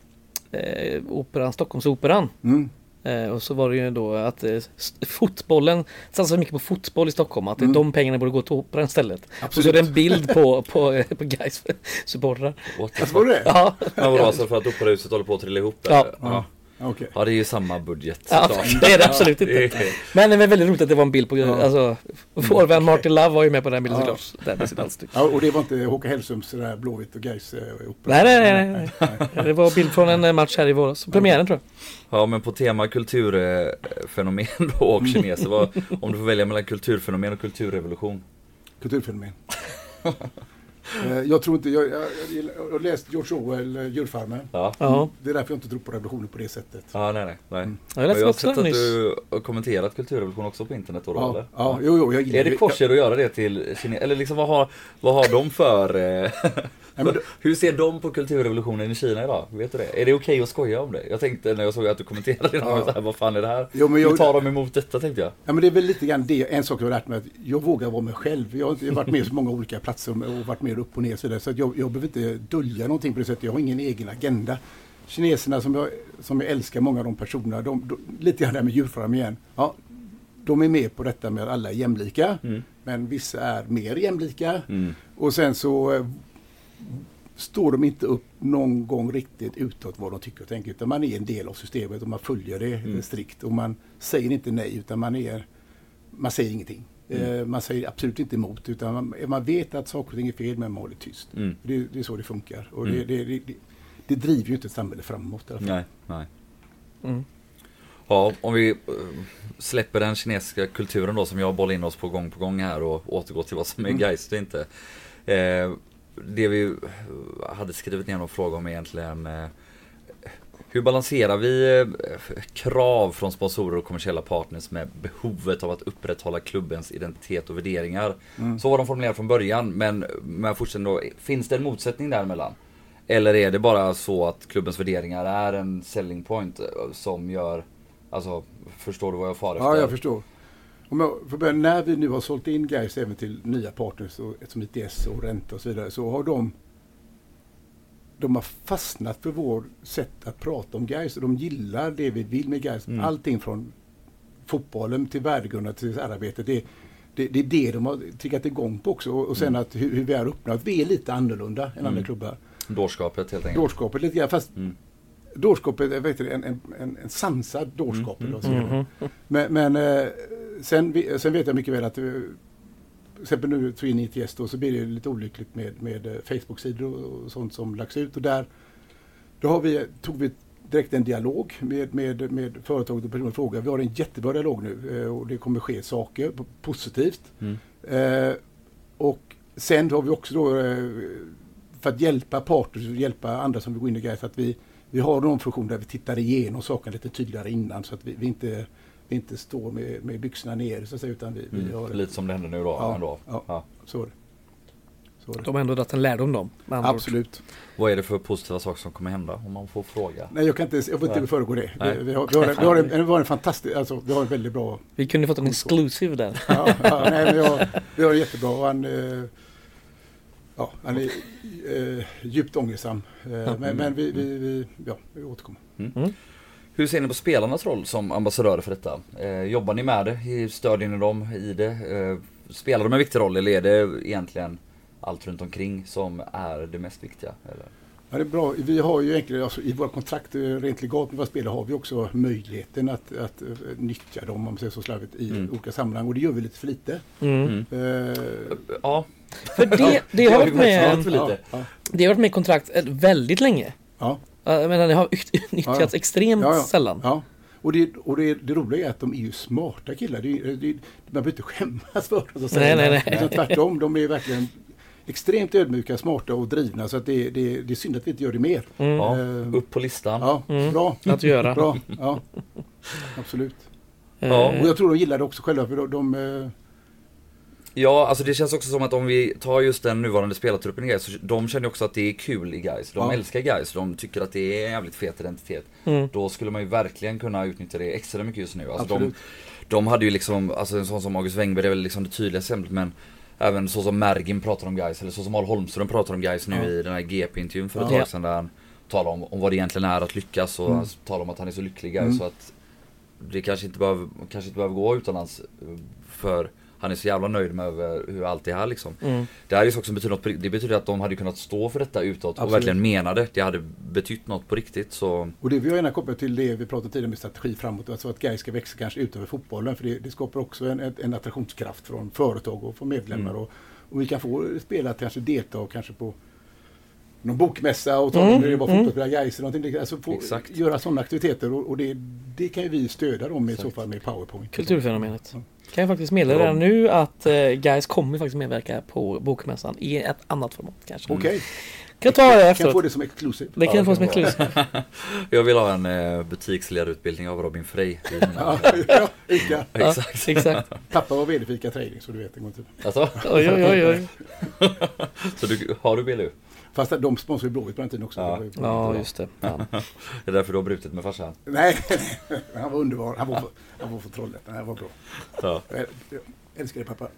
operan, Stockholmsoperan. Och så var det ju då att fotbollen satsar mycket på fotboll i Stockholm, att de pengarna borde gå till operan istället. Absolut. Och så är det en bild på Gais supportrar. Alltså var det? Ja. Men vadå, alltså för att operahuset håller på att trilla ihop? Ja. Okay. Ja, det är ju samma budget. Ja, det är det absolut inte. Men det är väldigt roligt att det var en bild på alltså, vår vän Martin Love var ju med på den bilden såklart. Där med sitt halsstycke. Ja, och det var inte Håkan Hellströms där Blåvitt och Gais Nej. Det var bild från en match här i våras. Premiären tror jag. Ja, men på tema kulturfenomen då och kineser, om du får välja mellan kulturfenomen och kulturrevolution? Kulturfenomen. Jag tror inte, jag har läst George Orwell, Djurfarmen. Ja. Det är därför jag inte tror på revolutionen på det sättet. Ja, nej. Jag har sett att du har kommenterat kulturrevolution också på internet då, eller? Ja, jo. Är det korser att göra det till Kina? Eller liksom vad har de för... Hur ser de på kulturrevolutionen i Kina idag? Vet du det? Är det okej att skoja om det? Jag tänkte när jag såg att du kommenterade det, så här, vad fan är det här? Hur tar de emot detta, tänkte jag. Ja, men det är väl lite grann det, en sak jag har lärt mig, att jag vågar vara mig själv. Jag har varit med på många olika platser och varit med upp och ner, så att jag behöver inte dölja någonting på det sättet. Jag har ingen egen agenda. Kineserna som jag älskar, många av de personerna, de lite grann där med djurfarm igen. Ja, de är med på detta med att alla är jämlika, men vissa är mer jämlika. Och sen så står de inte upp någon gång riktigt utåt vad de tycker och tänker, utan man är en del av systemet och man följer det strikt, och man säger inte nej, utan man säger ingenting. Man säger absolut inte emot, utan man vet att saker och ting är fel, men man håller tyst. Det är så det funkar, och det driver ju inte ett samhälle framåt i alla fall. Nej. Ja, om vi släpper den kinesiska kulturen då, som jag bollar in oss på gång här, och återgår till vad som är Gais och inte. Det vi hade skrivit ner någon fråga om egentligen, hur balanserar vi krav från sponsorer och kommersiella partners med behovet av att upprätthålla klubbens identitet och värderingar? Så var de formulerade från början, men finns det en motsättning däremellan? Eller är det bara så att klubbens värderingar är en selling point som gör, alltså, förstår du vad jag far efter? Ja, jag förstår. Om jag får börja, när vi nu har sålt in Gais även till nya partners som ITS och Renta och så vidare, så har de har fastnat för vår sätt att prata om Gais, och de gillar det vi vill med Gais. Allting från fotbollen till värdegrunden till arbetet, det är det de har triggat igång på också, och sen att hur vi är öppna, att vi är lite annorlunda än andra klubbar. Dårskapet helt enkelt. Dårskapet lite grann, fast dårskapet är en sansad dårskap. Men sen vet jag mycket väl att till exempel nu tog in ITS då, så blir det lite olyckligt med Facebook-sidor och sånt som lagts ut, och där Då tog vi direkt en dialog med företaget och personen fråga. Vi har en jättebra dialog nu och det kommer ske saker positivt. Och sen har vi också då, för att hjälpa partners och hjälpa andra som vill gå in i Gais, att vi har någon funktion där vi tittar igenom saker lite tydligare innan, så att vi inte står med byxorna ner, så att säga, utan vi har lite som det händer nu då. Ja. Så är det. De har ändå dragit en lärdom då. Absolut. Vad är det för positiva saker som kommer hända om man får fråga? Nej, jag får inte föregå det. Vi har en fantastisk, alltså vi har en väldigt bra. Vi kunde fått en exclusive där. Vi har jättebra. Han är djupt ångesam. Men vi återkommer. Hur ser ni på spelarnas roll som ambassadörer för detta? Jobbar ni med det? Stödjer ni dem i det? Spelar de en viktig roll, eller är det egentligen allt runt omkring som är det mest viktiga? Eller? Ja, det är bra. Vi har ju egentligen, alltså, i våra kontrakt rent legalt med våra spelare har vi också möjligheten att nyttja dem, om man säger så slarvigt, i olika sammanhang, och det gör vi lite för lite. Ja. För det har varit med det har varit med i kontrakt väldigt länge. Ja. Men det har nyttjats extremt sällan. Ja. Och det roliga är att de är ju smarta killar. Man behöver inte skämmas för dem. Nej. Tvärtom, de är verkligen extremt ödmjuka, smarta och drivna, så att det är synd att vi inte gör det mer. Upp på listan. Ja, bra. Att göra. Bra, ja. Absolut. Och jag tror de gillar det också själva, för de Ja, alltså det känns också som att om vi tar just den nuvarande spelartruppen i Gais, så de känner också att det är kul i Gais. De älskar Gais, de tycker att det är en jävligt fet identitet. Då skulle man ju verkligen kunna utnyttja det extra mycket just nu. Alltså de hade ju liksom, alltså en sån som August Wengberg är väl liksom det tydliga exemplet, men även så som Mergin pratar om Gais, eller så som Al Holmström pratar om Gais nu i den här GP-intervjun för ett tag sedan, där han talar om vad det egentligen är att lyckas, och han talar om att han är så lycklig i Gais, så att det kanske inte behöver gå utomlands, för han är så jävla nöjd med hur allt är här liksom. Det här är också det betyder att de hade kunnat stå för detta utåt och verkligen menade. Det hade betytt något på riktigt. Så. Och det vi har gärna kopplat till det vi pratade tidigare med strategi framåt, alltså att Gais ska växa kanske utöver fotbollen, för det skapar också en attraktionskraft från företag och från medlemmar, och vi kan få spela att kanske delta och kanske på någon bokmässa och det var fotbollsspelare Gais eller någonting, alltså göra sådana aktiviteter, och det kan ju vi stödja dem i så fall med PowerPoint. Kulturfenomenet. Kan jag faktiskt meddela redan nu att Gais kommer faktiskt medverka på bokmässan i ett annat format kanske. Okej. Kan jag ta det efteråt? Kan jag få det som exclusive? Det kan jag få som exclusive. Jag vill ha en butiksledarutbildning av Robin Frey. Ica. Exakt. Pappa var vd-fika trading, så du vet, det går inte. Alltså? Oj. Så har du BLU? Fast de sponsrar ju Blåvitt på den tiden också. Ja, just det. Ja. Det är därför du har brutit med farsan? Nej, han var underbar. Han var för Trollhättan. Han var bra. Ja. Jag älskar dig, pappa.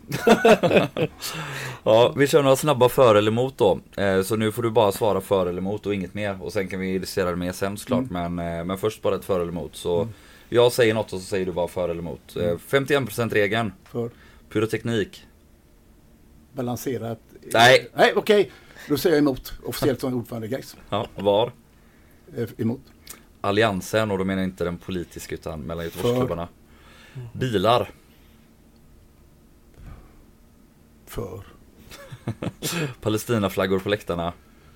Ja, vi kör några snabba för eller emot då. Så nu får du bara svara för eller emot och inget mer. Och sen kan vi illustrera det mer sen såklart. Men först bara ett för eller emot. Så jag säger något och så säger du bara för eller emot. 51%-regeln. För. Pyroteknik. Balanserat. Nej, okej. Då säger jag emot. Officiellt som ordförande Gais. Ja, var? Emot. Alliansen, och då menar jag inte den politiska utan mellan Göteborgsklubbarna. Bilar. För. Palestinaflaggor på läktarna.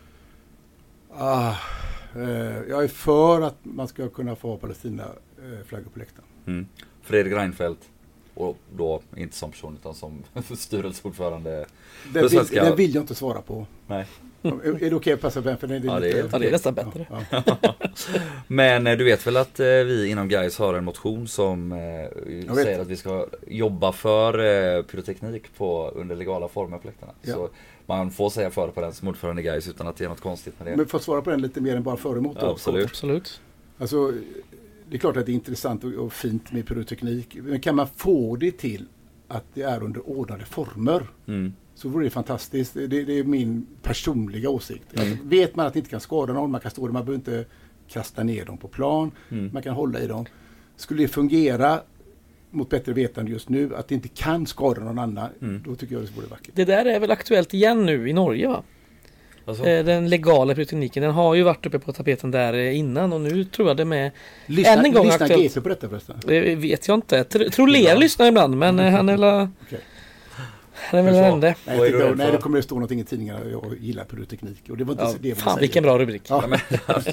Jag är för att man ska kunna få Palestinaflaggor på läktarna. Fredrik Reinfeldt. Och då inte som person utan som styrelseordförande. Den vill jag inte svara på. Nej. Är det okej att passa på? För det är nästan bättre. Ja. Men du vet väl att vi inom Gais har en motion som säger att vi ska jobba för pyroteknik under legala former på läktarna. Ja. Så man får säga för på den som ordförande Gais utan att det är något konstigt med det. Men får svara på den lite mer än bara för emot då? Absolut. Alltså, det är klart att det är intressant och fint med pyroteknik. Men kan man få det till att det är under ordnade former, så vore det fantastiskt. Det är min personliga åsikt. Alltså, vet man att det inte kan skada någon, man kan stå där, man behöver inte kasta ner dem på plan, man kan hålla i dem. Skulle det fungera mot bättre vetande just nu, att det inte kan skada någon annan, då tycker jag det vore vackert. Det där är väl aktuellt igen nu i Norge, va? Alltså. Den legala pyrotekniken, den har ju varit uppe på tapeten där innan, och nu tror jag det med än en gång lyssnar GP på detta förresten? Det vet jag inte. Tror Lea lyssnar ibland, men han är väl... Det väl hände. Nej, det kommer att stå någonting i tidningarna. Jag gillar pyroteknik. Och det var inte det fan, vilken bra rubrik. Ja. Men, alltså,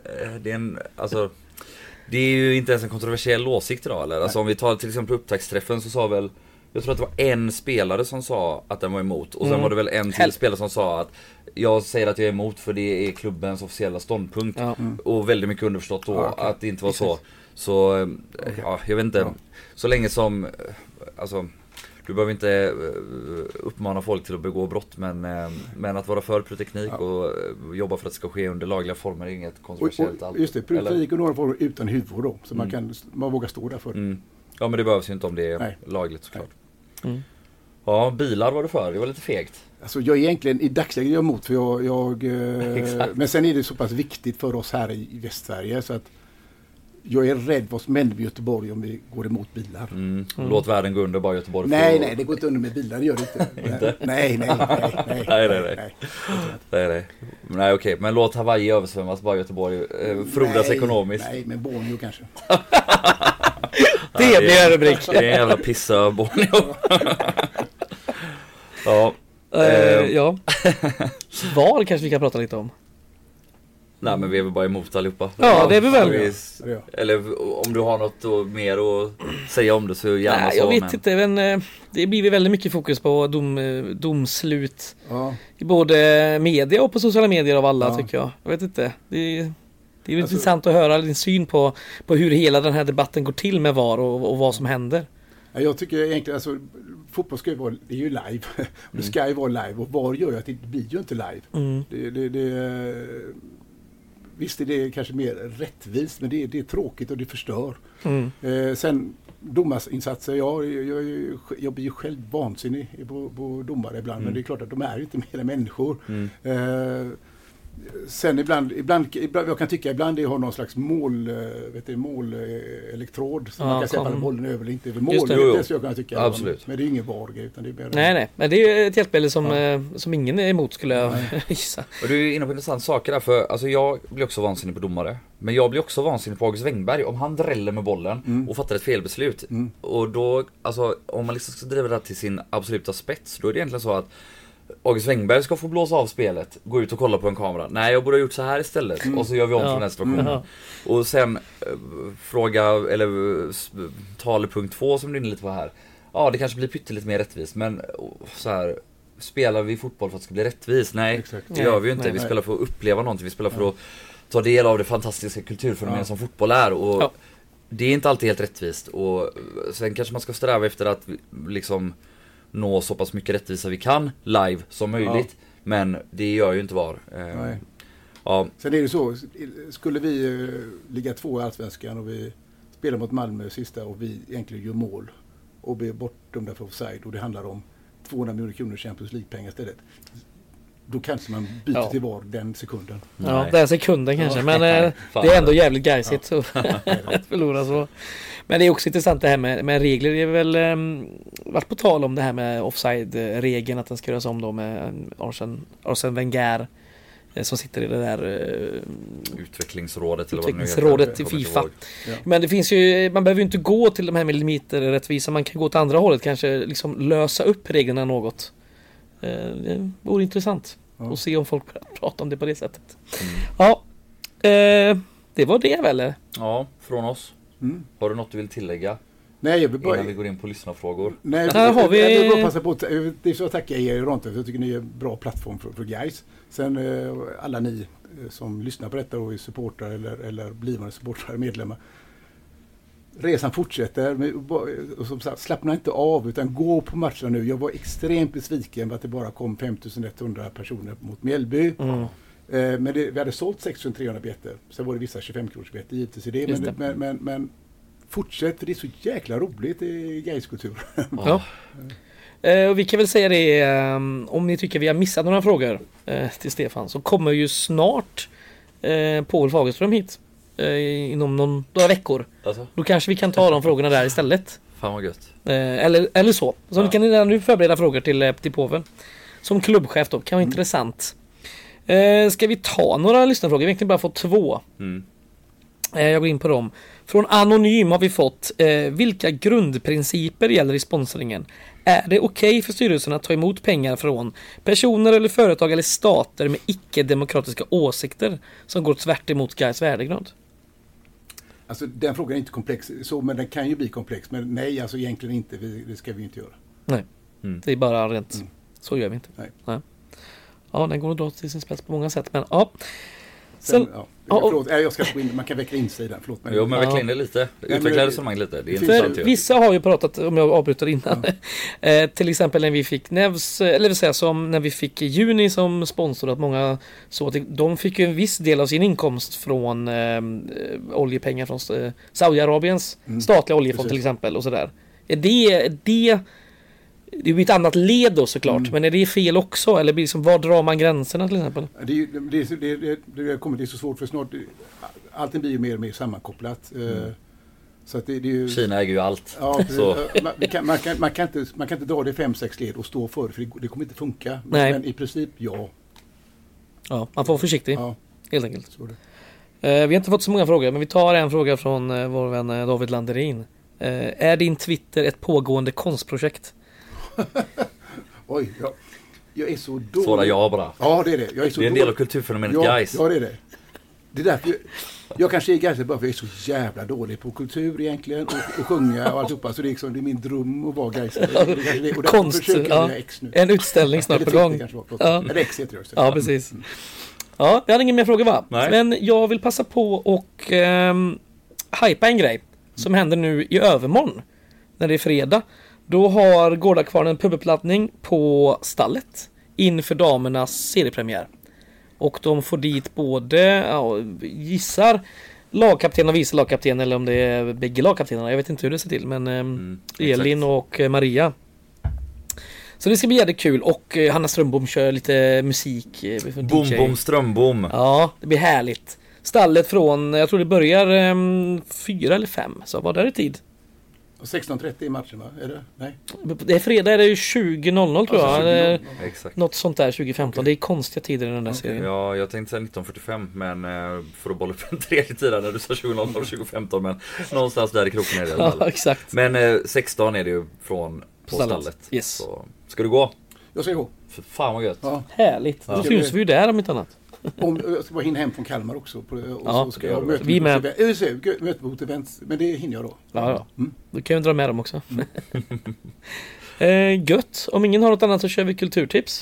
det är ju inte ens en kontroversiell åsikt idag, eller? Alltså, om vi tar till exempel upptaktsträffen, så sa väl, jag tror att det var en spelare som sa att den var emot. Och sen var det väl en till spelare som sa att jag säger att jag är emot för det är klubbens officiella ståndpunkt. Och väldigt mycket underförstått då att det inte var så. Så ja, jag vet inte. Så länge som, alltså, du behöver inte uppmana folk till att begå brott, men att vara för pyroteknik och jobba för att det ska ske under lagliga former är inget kontroversiellt alls. Just det, pyroteknik och några former utan huvud då, så man vågar stå där för. Ja, men det behövs ju inte om det är lagligt, såklart. Ja, bilar var det för, det var lite fegt. Alltså jag är egentligen i dagsläget emot, för men sen är det så pass viktigt för oss här i Västsverige, så att jag är rädd vad som händer i Göteborg om vi går emot bilar. Låt världen gå under, bara Göteborg. Nej, det går inte under med bilar, det gör det inte. Nej, okej. Men låt Hawaii översvämmas, bara Göteborg frodas ekonomiskt. Nej, men Borneo kanske. Det blir en rubrik. Det är en jävla pissa Borneo. Ja. Var kanske vi kan prata lite om. Nej, men vi är väl bara emot allihopa. Ja, det är vi väl. Eller om du har något mer att säga om det, så gärna. Nej, jag vet inte, men det blir väldigt mycket fokus på domslut i både media och på sociala medier av alla, tycker jag. Jag vet inte. Det är intressant att höra din syn på hur hela den här debatten går till med VAR och vad som händer. Jag tycker egentligen, alltså, fotboll ska ju vara, det är ju live. Det ska ju vara live, och VAR gör ju att det blir ju inte live. Visst är det kanske mer rättvist, men det är tråkigt och det förstör. Sen domarsinsatser, jag blir ju själv vansinnig på domare ibland, men det är klart att de är ju inte mer människor. Sen ibland, jag kan tycka ibland det har någon slags målelektrod, så man kan sätta bollen över eller inte över mål. Det skulle jag kunna tycka. Absolut. Men det är ingen VAR, utan det är mer... Nej, men det är ett hjälpmedel som ingen är emot, skulle jag gissa. Och du är inne på intressant saker där, för alltså, jag blir också vansinnig på domare. Men jag blir också vansinnig på August Wengberg om han dräller med bollen och fattar ett felbeslut. Och då, alltså, om man liksom ska driva det till sin absoluta spets, då är det egentligen så att August Wengberg ska få blåsa av spelet, gå ut och kolla på en kamera. Nej, jag borde ha gjort så här istället. Och så gör vi om från den här situationen. Och sen talepunkt 2 som du är inne lite på här. Ja, det kanske blir pyttelite mer rättvist, men så här, spelar vi fotboll för att det ska bli rättvist? Nej, det gör vi ju inte. Vi spelar för att uppleva någonting. Vi spelar för att ta del av det fantastiska kulturfenomen som fotboll är. Och det är inte alltid helt rättvist. Och sen kanske man ska sträva efter att liksom nå så pass mycket rättvisa vi kan live som möjligt. Men det gör ju inte VAR. Sen är det så, skulle vi ligga 2 i Allsvenskan och vi spelar mot Malmö sista och vi egentligen gör mål och blir bortdömda för offside, och det handlar om 200 miljoner kronor Champions League-pengar istället, då kanske man byter till VAR den sekunden. Ja, den sekunden kanske, men det är ändå jävligt geisigt så förlora så. Men det är också intressant det här med regler. Det är väl varit på tal om det här med offside-regeln, att den ska göras om då med Arsène Wenger som sitter i det där utvecklingsrådet i FIFA. Men det finns ju, man behöver ju inte gå till de här millimeterrättvisa, man kan gå till andra hållet, kanske liksom lösa upp reglerna något. Det vore intressant att se om folk pratar om det på det sättet. Det var det väl? Ja, från oss. Har du något du vill tillägga? Nej, jag vill bara... innan vi går in på lyssnarfrågor. Nej, jag vill bara passa på att tacka er Ronte, för jag tycker ni är en bra plattform för guys. Sen alla ni som lyssnar på detta och är supportrar eller blivande supportrar, medlemmar. Resan fortsätter, och som sagt, slappna inte av utan gå på matchen nu. Jag var extremt besviken att det bara kom 5100 personer mot Mjällby. Men vi hade sålt 6300 biljetter. Sen var det vissa 25-kronors biljetter givetvis i det. Men fortsätt, för det är så jäkla roligt i Gais-kultur. Och vi kan väl säga det, om ni tycker vi har missat några frågor till Stefan, så kommer ju snart Paul Fagerström hit inom några veckor. Alltså. Då kanske vi kan ta de frågorna där istället. Fan vad gött. Eller så. Så ni kan redan nu förbereda frågor till Påven. Som klubbchef då, kan vara intressant. Ska vi ta några lyssnarfrågor? Vi har egentligen bara fått 2. Jag går in på dem. Från Anonym har vi fått vilka grundprinciper gäller i sponsringen? Är det okej för styrelsen att ta emot pengar från personer eller företag eller stater med icke-demokratiska åsikter som går tvärt emot Gais värdegrund? Alltså den frågan är inte komplex, men den kan ju bli komplex. Men nej, alltså egentligen inte. Det ska vi inte göra. Nej, det är bara rent. Så gör vi inte. Nej. Ja, den går att dra till sin spets på många sätt. Men ja. Förlåt, jag ska gå in, man kan veckla in sig i den. Förlåt, men... Jo, men veckla in det lite. Utveckla resonemang lite. Det är intressant ju. Vissa har ju pratat, om jag avbryter innan. Till exempel när vi fick Nevs, eller vill säga som när vi fick Juni som sponsor, att många så att de fick ju en viss del av sin inkomst från oljepengar från Saudiarabiens statliga oljefond till exempel och sådär. Det är ju ett annat led då såklart, men är det fel också? Eller blir det som, var drar man gränserna till exempel? Det är så svårt för snart, allting blir ju mer och mer sammankopplat. Så att det är ju, Kina äger ju allt. Ja, så. Man kan inte dra det 5-6 led och stå för det kommer inte funka. Nej. Men i princip, ja. Ja, man får vara försiktig, helt enkelt. Vi har inte fått så många frågor, men vi tar en fråga från vår vän David Landerin. Är din Twitter ett pågående konstprojekt? Oj, jag är så dålig. Svara ja bara. Ja, det är det. Jag är så det är en del av kulturfenomenet Gais. Ja, det är det. Det är därför jag kanske är Gais bara för att jag är så jävla dålig på kultur egentligen och sjunga och alltihopa. Så det är min dröm att vara Gais. Konst, en utställning snart på gång. Eller X heter det. Ja, precis. Ja, jag hade ingen mer fråga va? Nej. Men jag vill passa på och hypa en grej som händer nu i övermorgon när det är fredag. Då har Gårdakvarnen en pubupplattning på Stallet inför damernas seriepremiär. Och de får dit både, gissar, lagkapten och vice lagkapten, eller om det är bägge lagkaptenerna. Jag vet inte hur det ser till, men Elin och Maria. Så det ska bli jävligt kul. Och Hanna Strömbom kör lite musik. Bom Strömbom. Ja, det blir härligt. Stallet från, jag tror det börjar 4 eller 5. Så var det i tid. 16:30 i matchen va? Är det? Nej. Det är fredag, är det ju 20:00 tror jag. Exakt. Något sånt där 2015. Det är konstiga tider i den där serien. Ja, jag tänkte säga 19:45, men för att bolla upp en tredje tid när du sa 20:00 och 2015, men någonstans där i kroken är det. Ja, exakt. Men 16 är det ju från på stallet. Yes. Så ska du gå? Jag ska gå. För fan vad gött. Ja. Härligt. Då syns vi ju där om inte annat. Jag ska bara hinna hem från Kalmar också. Så ska jag möta vi med. Möte på events, men det hinner jag då. Ja. Då kan jag dra med dem också. Gött. Om ingen har något annat så kör vi kulturtips.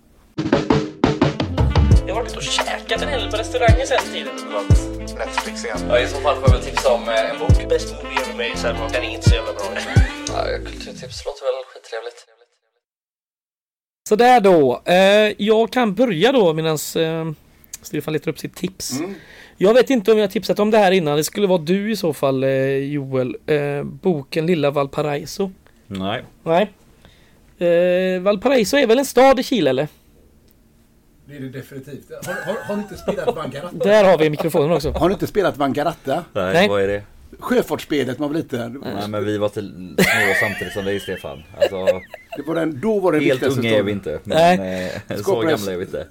Jag har varit och käkat en hel del på restauranger sen tiden. Netflix igen. Ja, i så fall får jag väl tipsa om en bok. Best movie ever made, så den är inte så jävla bra. Ja, kulturtips låter väl skittrevligt. Så där då. Jag kan börja då medan Stefan letar upp sitt tips. Jag vet inte om jag har tipsat om det här innan. Det skulle vara du i så fall, Joel. Boken Lilla Valparaiso. Nej. Valparaiso är väl en stad i Chile, eller? Det är det definitivt. Har ni inte spelat Vangaratta? Där har vi mikrofonen också. Har ni inte spelat Vangaratta? Nej, vad är det? Sjöfartsspelet man var liten. Nej, men vi var till små samtidigt som dig, Stefan. Alltså, då var det helt unga är vi inte. Men så gamla är vi inte.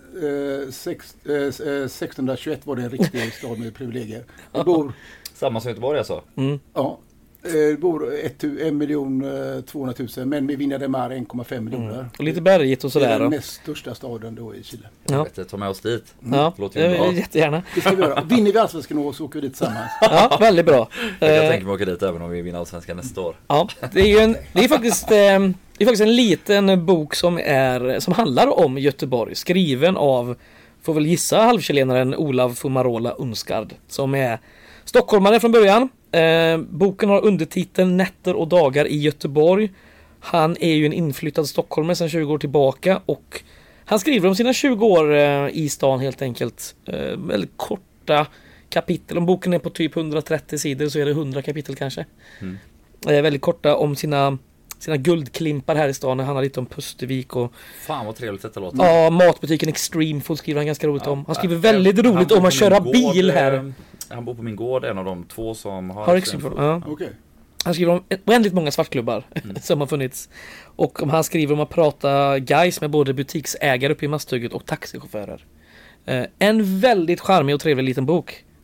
1621 var det en riktig stad med privilegier. Det bor, samma som Göteborg alltså? Ja. Det bor 1 200 000, men med Viña del Mar 1,5 miljoner. Och lite bergigt och sådär. Det är den näst största staden då i Chile. Ja. Ta med oss dit. Ja, jättegärna. Det ska vi göra. Vinner vi allsvenskan så åker vi dit tillsammans. Ja, väldigt bra. Jag kan tänka mig åka dit även om vi vinner allsvenskan nästa år. Ja, det är faktiskt en liten bok som handlar om Göteborg. Skriven av, får väl gissa, halvchilenaren Olav Fumarola Unskard, som är stockholmare från början. Boken har undertiteln Nätter och dagar i Göteborg. Han är ju en inflyttad stockholmare sedan 20 år tillbaka, och han skriver om sina 20 år i stan helt enkelt. Väldigt korta kapitel. Om boken är på typ 130 sidor så är det 100 kapitel kanske. Väldigt korta om sina guldklimpar här i stan. Han har lite om Pustervik och... Fan vad trevligt detta låter. Ja, matbutiken Extreme Food skriver han ganska roligt om. Han skriver väldigt roligt om att köra bil här. Han bor på min gård, en av de två som har Extreme Food. Ja. Okay. Han skriver om oändligt många svartklubbar som har funnits. Och om han skriver om att prata guys med både butiksägare uppe i Masthugget och taxichaufförer. En väldigt charmig och trevlig liten bok.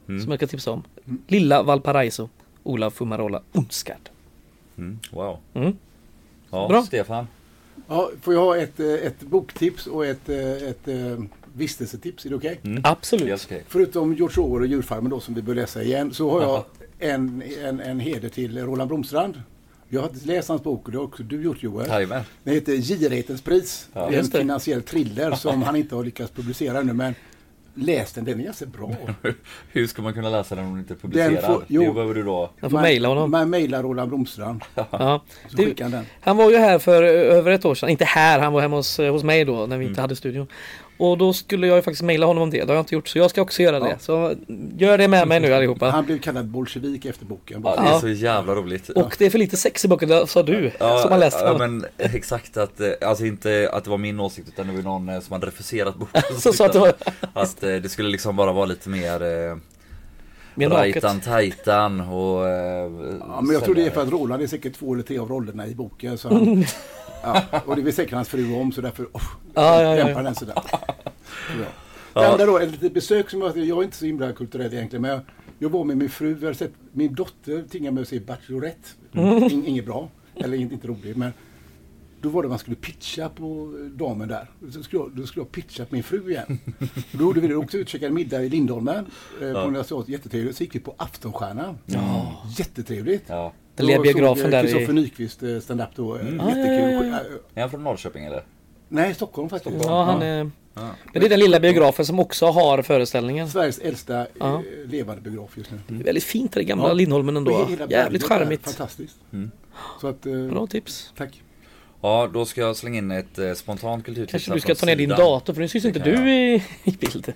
som jag ska tipsa om. Lilla Valparaiso, Olav Fumarola Unsgaard. Wow. Ja, bra. Stefan. Ja, får jag ha ett boktips och ett vistelsetips? Är det okej? Absolut. Yes, okay. Förutom George Orwell och Djurfarmen då som vi bör läsa igen, så har jag en heder till Roland Bromstrand. Jag har inte läst hans bok och det har också du gjort, Joel. Den heter Girighetens pris. Ja. Det är en finansiell thriller som han inte har lyckats publicera ännu, men läs den är ganska bra. Hur ska man kunna läsa den om den inte är publicerad? Det behöver du då. Man får mejla honom. Man mejlar Roland Bromstrand. Ja. Han var ju här för över ett år sedan. Inte här, han var hemma hos mig då när vi inte hade studion. Och då skulle jag ju faktiskt mejla honom om det. Det har jag inte gjort, så jag ska också göra det. Så gör det med mig nu allihopa. Han blev kallad bolsjevik efter boken. Ja, det är så jävla roligt. Och det är för lite sex i boken, sa du, som har läst den. Ja, men exakt att, alltså inte att det var min åsikt, utan det var någon som hade refuserat boken. Så sa att det var... Att det skulle liksom bara vara lite mer tajtan och... ja, men jag tror det är för att Roland är säkert 2 eller 3 av rollerna i boken. Så han, och det vill säkert hans fru om, så därför dämpar den sådär. Det enda då, ett litet besök som jag är inte så himla kulturell egentligen, men jag var med min fru, vi hade sett min dotter tinga med att se Bachelorette. Inget bra, eller inte roligt, men då var det man skulle pitcha på damen där. Då skulle jag pitcha på min fru igen. Då gjorde vi det också, utcheckade middag i Lindholmen på en restaurang, jättetrevligt. Så gick vi på Aftonstjärnan. Jättetrevligt. Ja. Den lilla biografen där i... Kristoffer Nyqvist stand-up då. Jättekul. Är han från Norrköping eller? Nej, Stockholm faktiskt. Ja, han är... Men det är den lilla biografen som också har föreställningen. Sveriges äldsta levande biograf just nu. Det är väldigt fint det gamla Lindholmen ändå. Jävligt charmigt. Fantastiskt. Så att, bra tips. Tack. Ja, då ska jag slänga in ett spontant kulturtips. Kanske du ska ta ner din dator, för nu syns inte du i bild.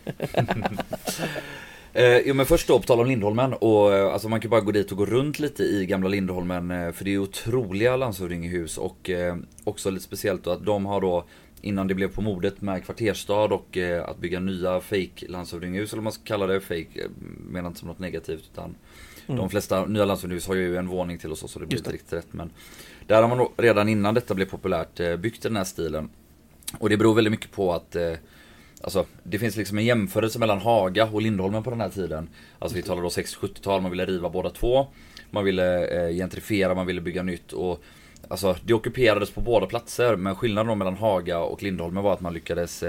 Jo, men först då på tal om Lindholmen, och alltså man kan bara gå dit och gå runt lite i gamla Lindholmen, för det är otroliga landshövdingehus, och också lite speciellt då att de har då, innan det blev på modet med kvarterstad och att bygga nya fake landshövdingehus, eller man ska kalla det fake, menar inte som något negativt, utan de flesta nya landshövdingehus har ju en våning till och så det blir inte riktigt rätt, men där har man då, redan innan detta blev populärt, byggt den här stilen. Och det beror väldigt mycket på att alltså, det finns liksom en jämförelse mellan Haga och Lindholmen på den här tiden. Alltså vi talar då 60-70-tal, man ville riva båda två. Man ville gentrifiera, man ville bygga nytt. Och alltså, det ockuperades på båda platser. Men skillnaden mellan Haga och Lindholmen var att man lyckades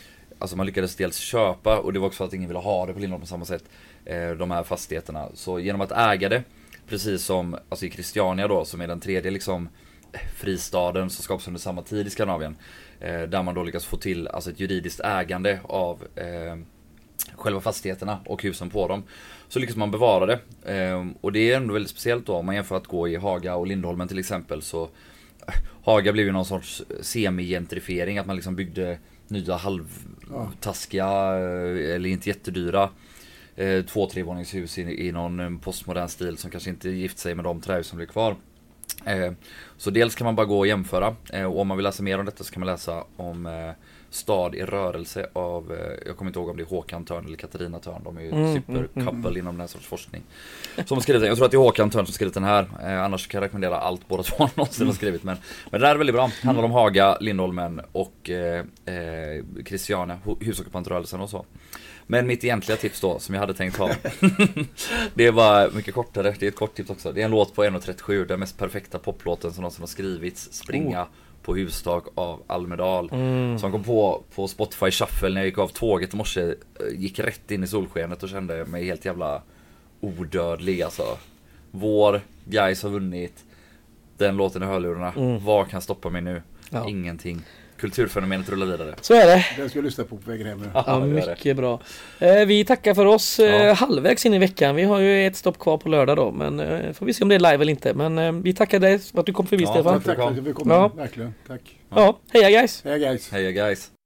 dels köpa, och det var också att ingen ville ha det på Lindholmen på samma sätt, de här fastigheterna. Så genom att äga det, precis som alltså i Christiania då, som är den tredje liksom fristaden som skapas under samma tid i Skandinavien, där man då lyckas få till alltså ett juridiskt ägande av själva fastigheterna och husen på dem, så lyckas man bevara det. Och det är ändå väldigt speciellt då, om man jämför att gå i Haga och Lindholmen till exempel, så Haga blev ju någon sorts semi-gentrifiering, att man liksom byggde nya halvtaskiga eller inte jättedyra 2-3-våningshus i någon postmodern stil som kanske inte gift sig med de trähus som blir kvar. Så dels kan man bara gå och jämföra, och om man vill läsa mer om detta så kan man läsa om Stad i rörelse av, jag kommer inte ihåg om det är Håkan Törn eller Katarina Törn, de är ju supercouple inom den här sorts forskning som har skrivit den. Jag tror att det är Håkan Törn som skrivit den här, annars kan jag rekommendera allt båda två någonsin har skrivit, men det där är väldigt bra. Handlar om Haga, Lindholmen och Christiania, husockupantrörelsen och så. Men mitt egentliga tips då, som jag hade tänkt ha, det var mycket kortare, det är ett kort tips också. Det är en låt på 1.37, den mest perfekta poplåten som någonsin har skrivits, Springa på hustak av Almedal, som kom på Spotify Shuffle när jag gick av tåget i morse, gick rätt in i solskenet och kände mig helt jävla odödlig alltså. Vår guys har vunnit, den låten i hörlurarna, vad kan stoppa mig nu? Ingenting. Kulturfenomenet rullar vidare. Så är det. Den ska jag lyssna på vägen hem nu. Ja, mycket bra. Vi tackar för oss halvvägs in i veckan. Vi har ju ett stopp kvar på lördag då, men får vi se om det är live eller inte. Men vi tackar dig för att du kom förbi, Stefan. Tack för att vi kom. Verkligen. Tack. Ja, heja guys. Heja guys. Heja guys.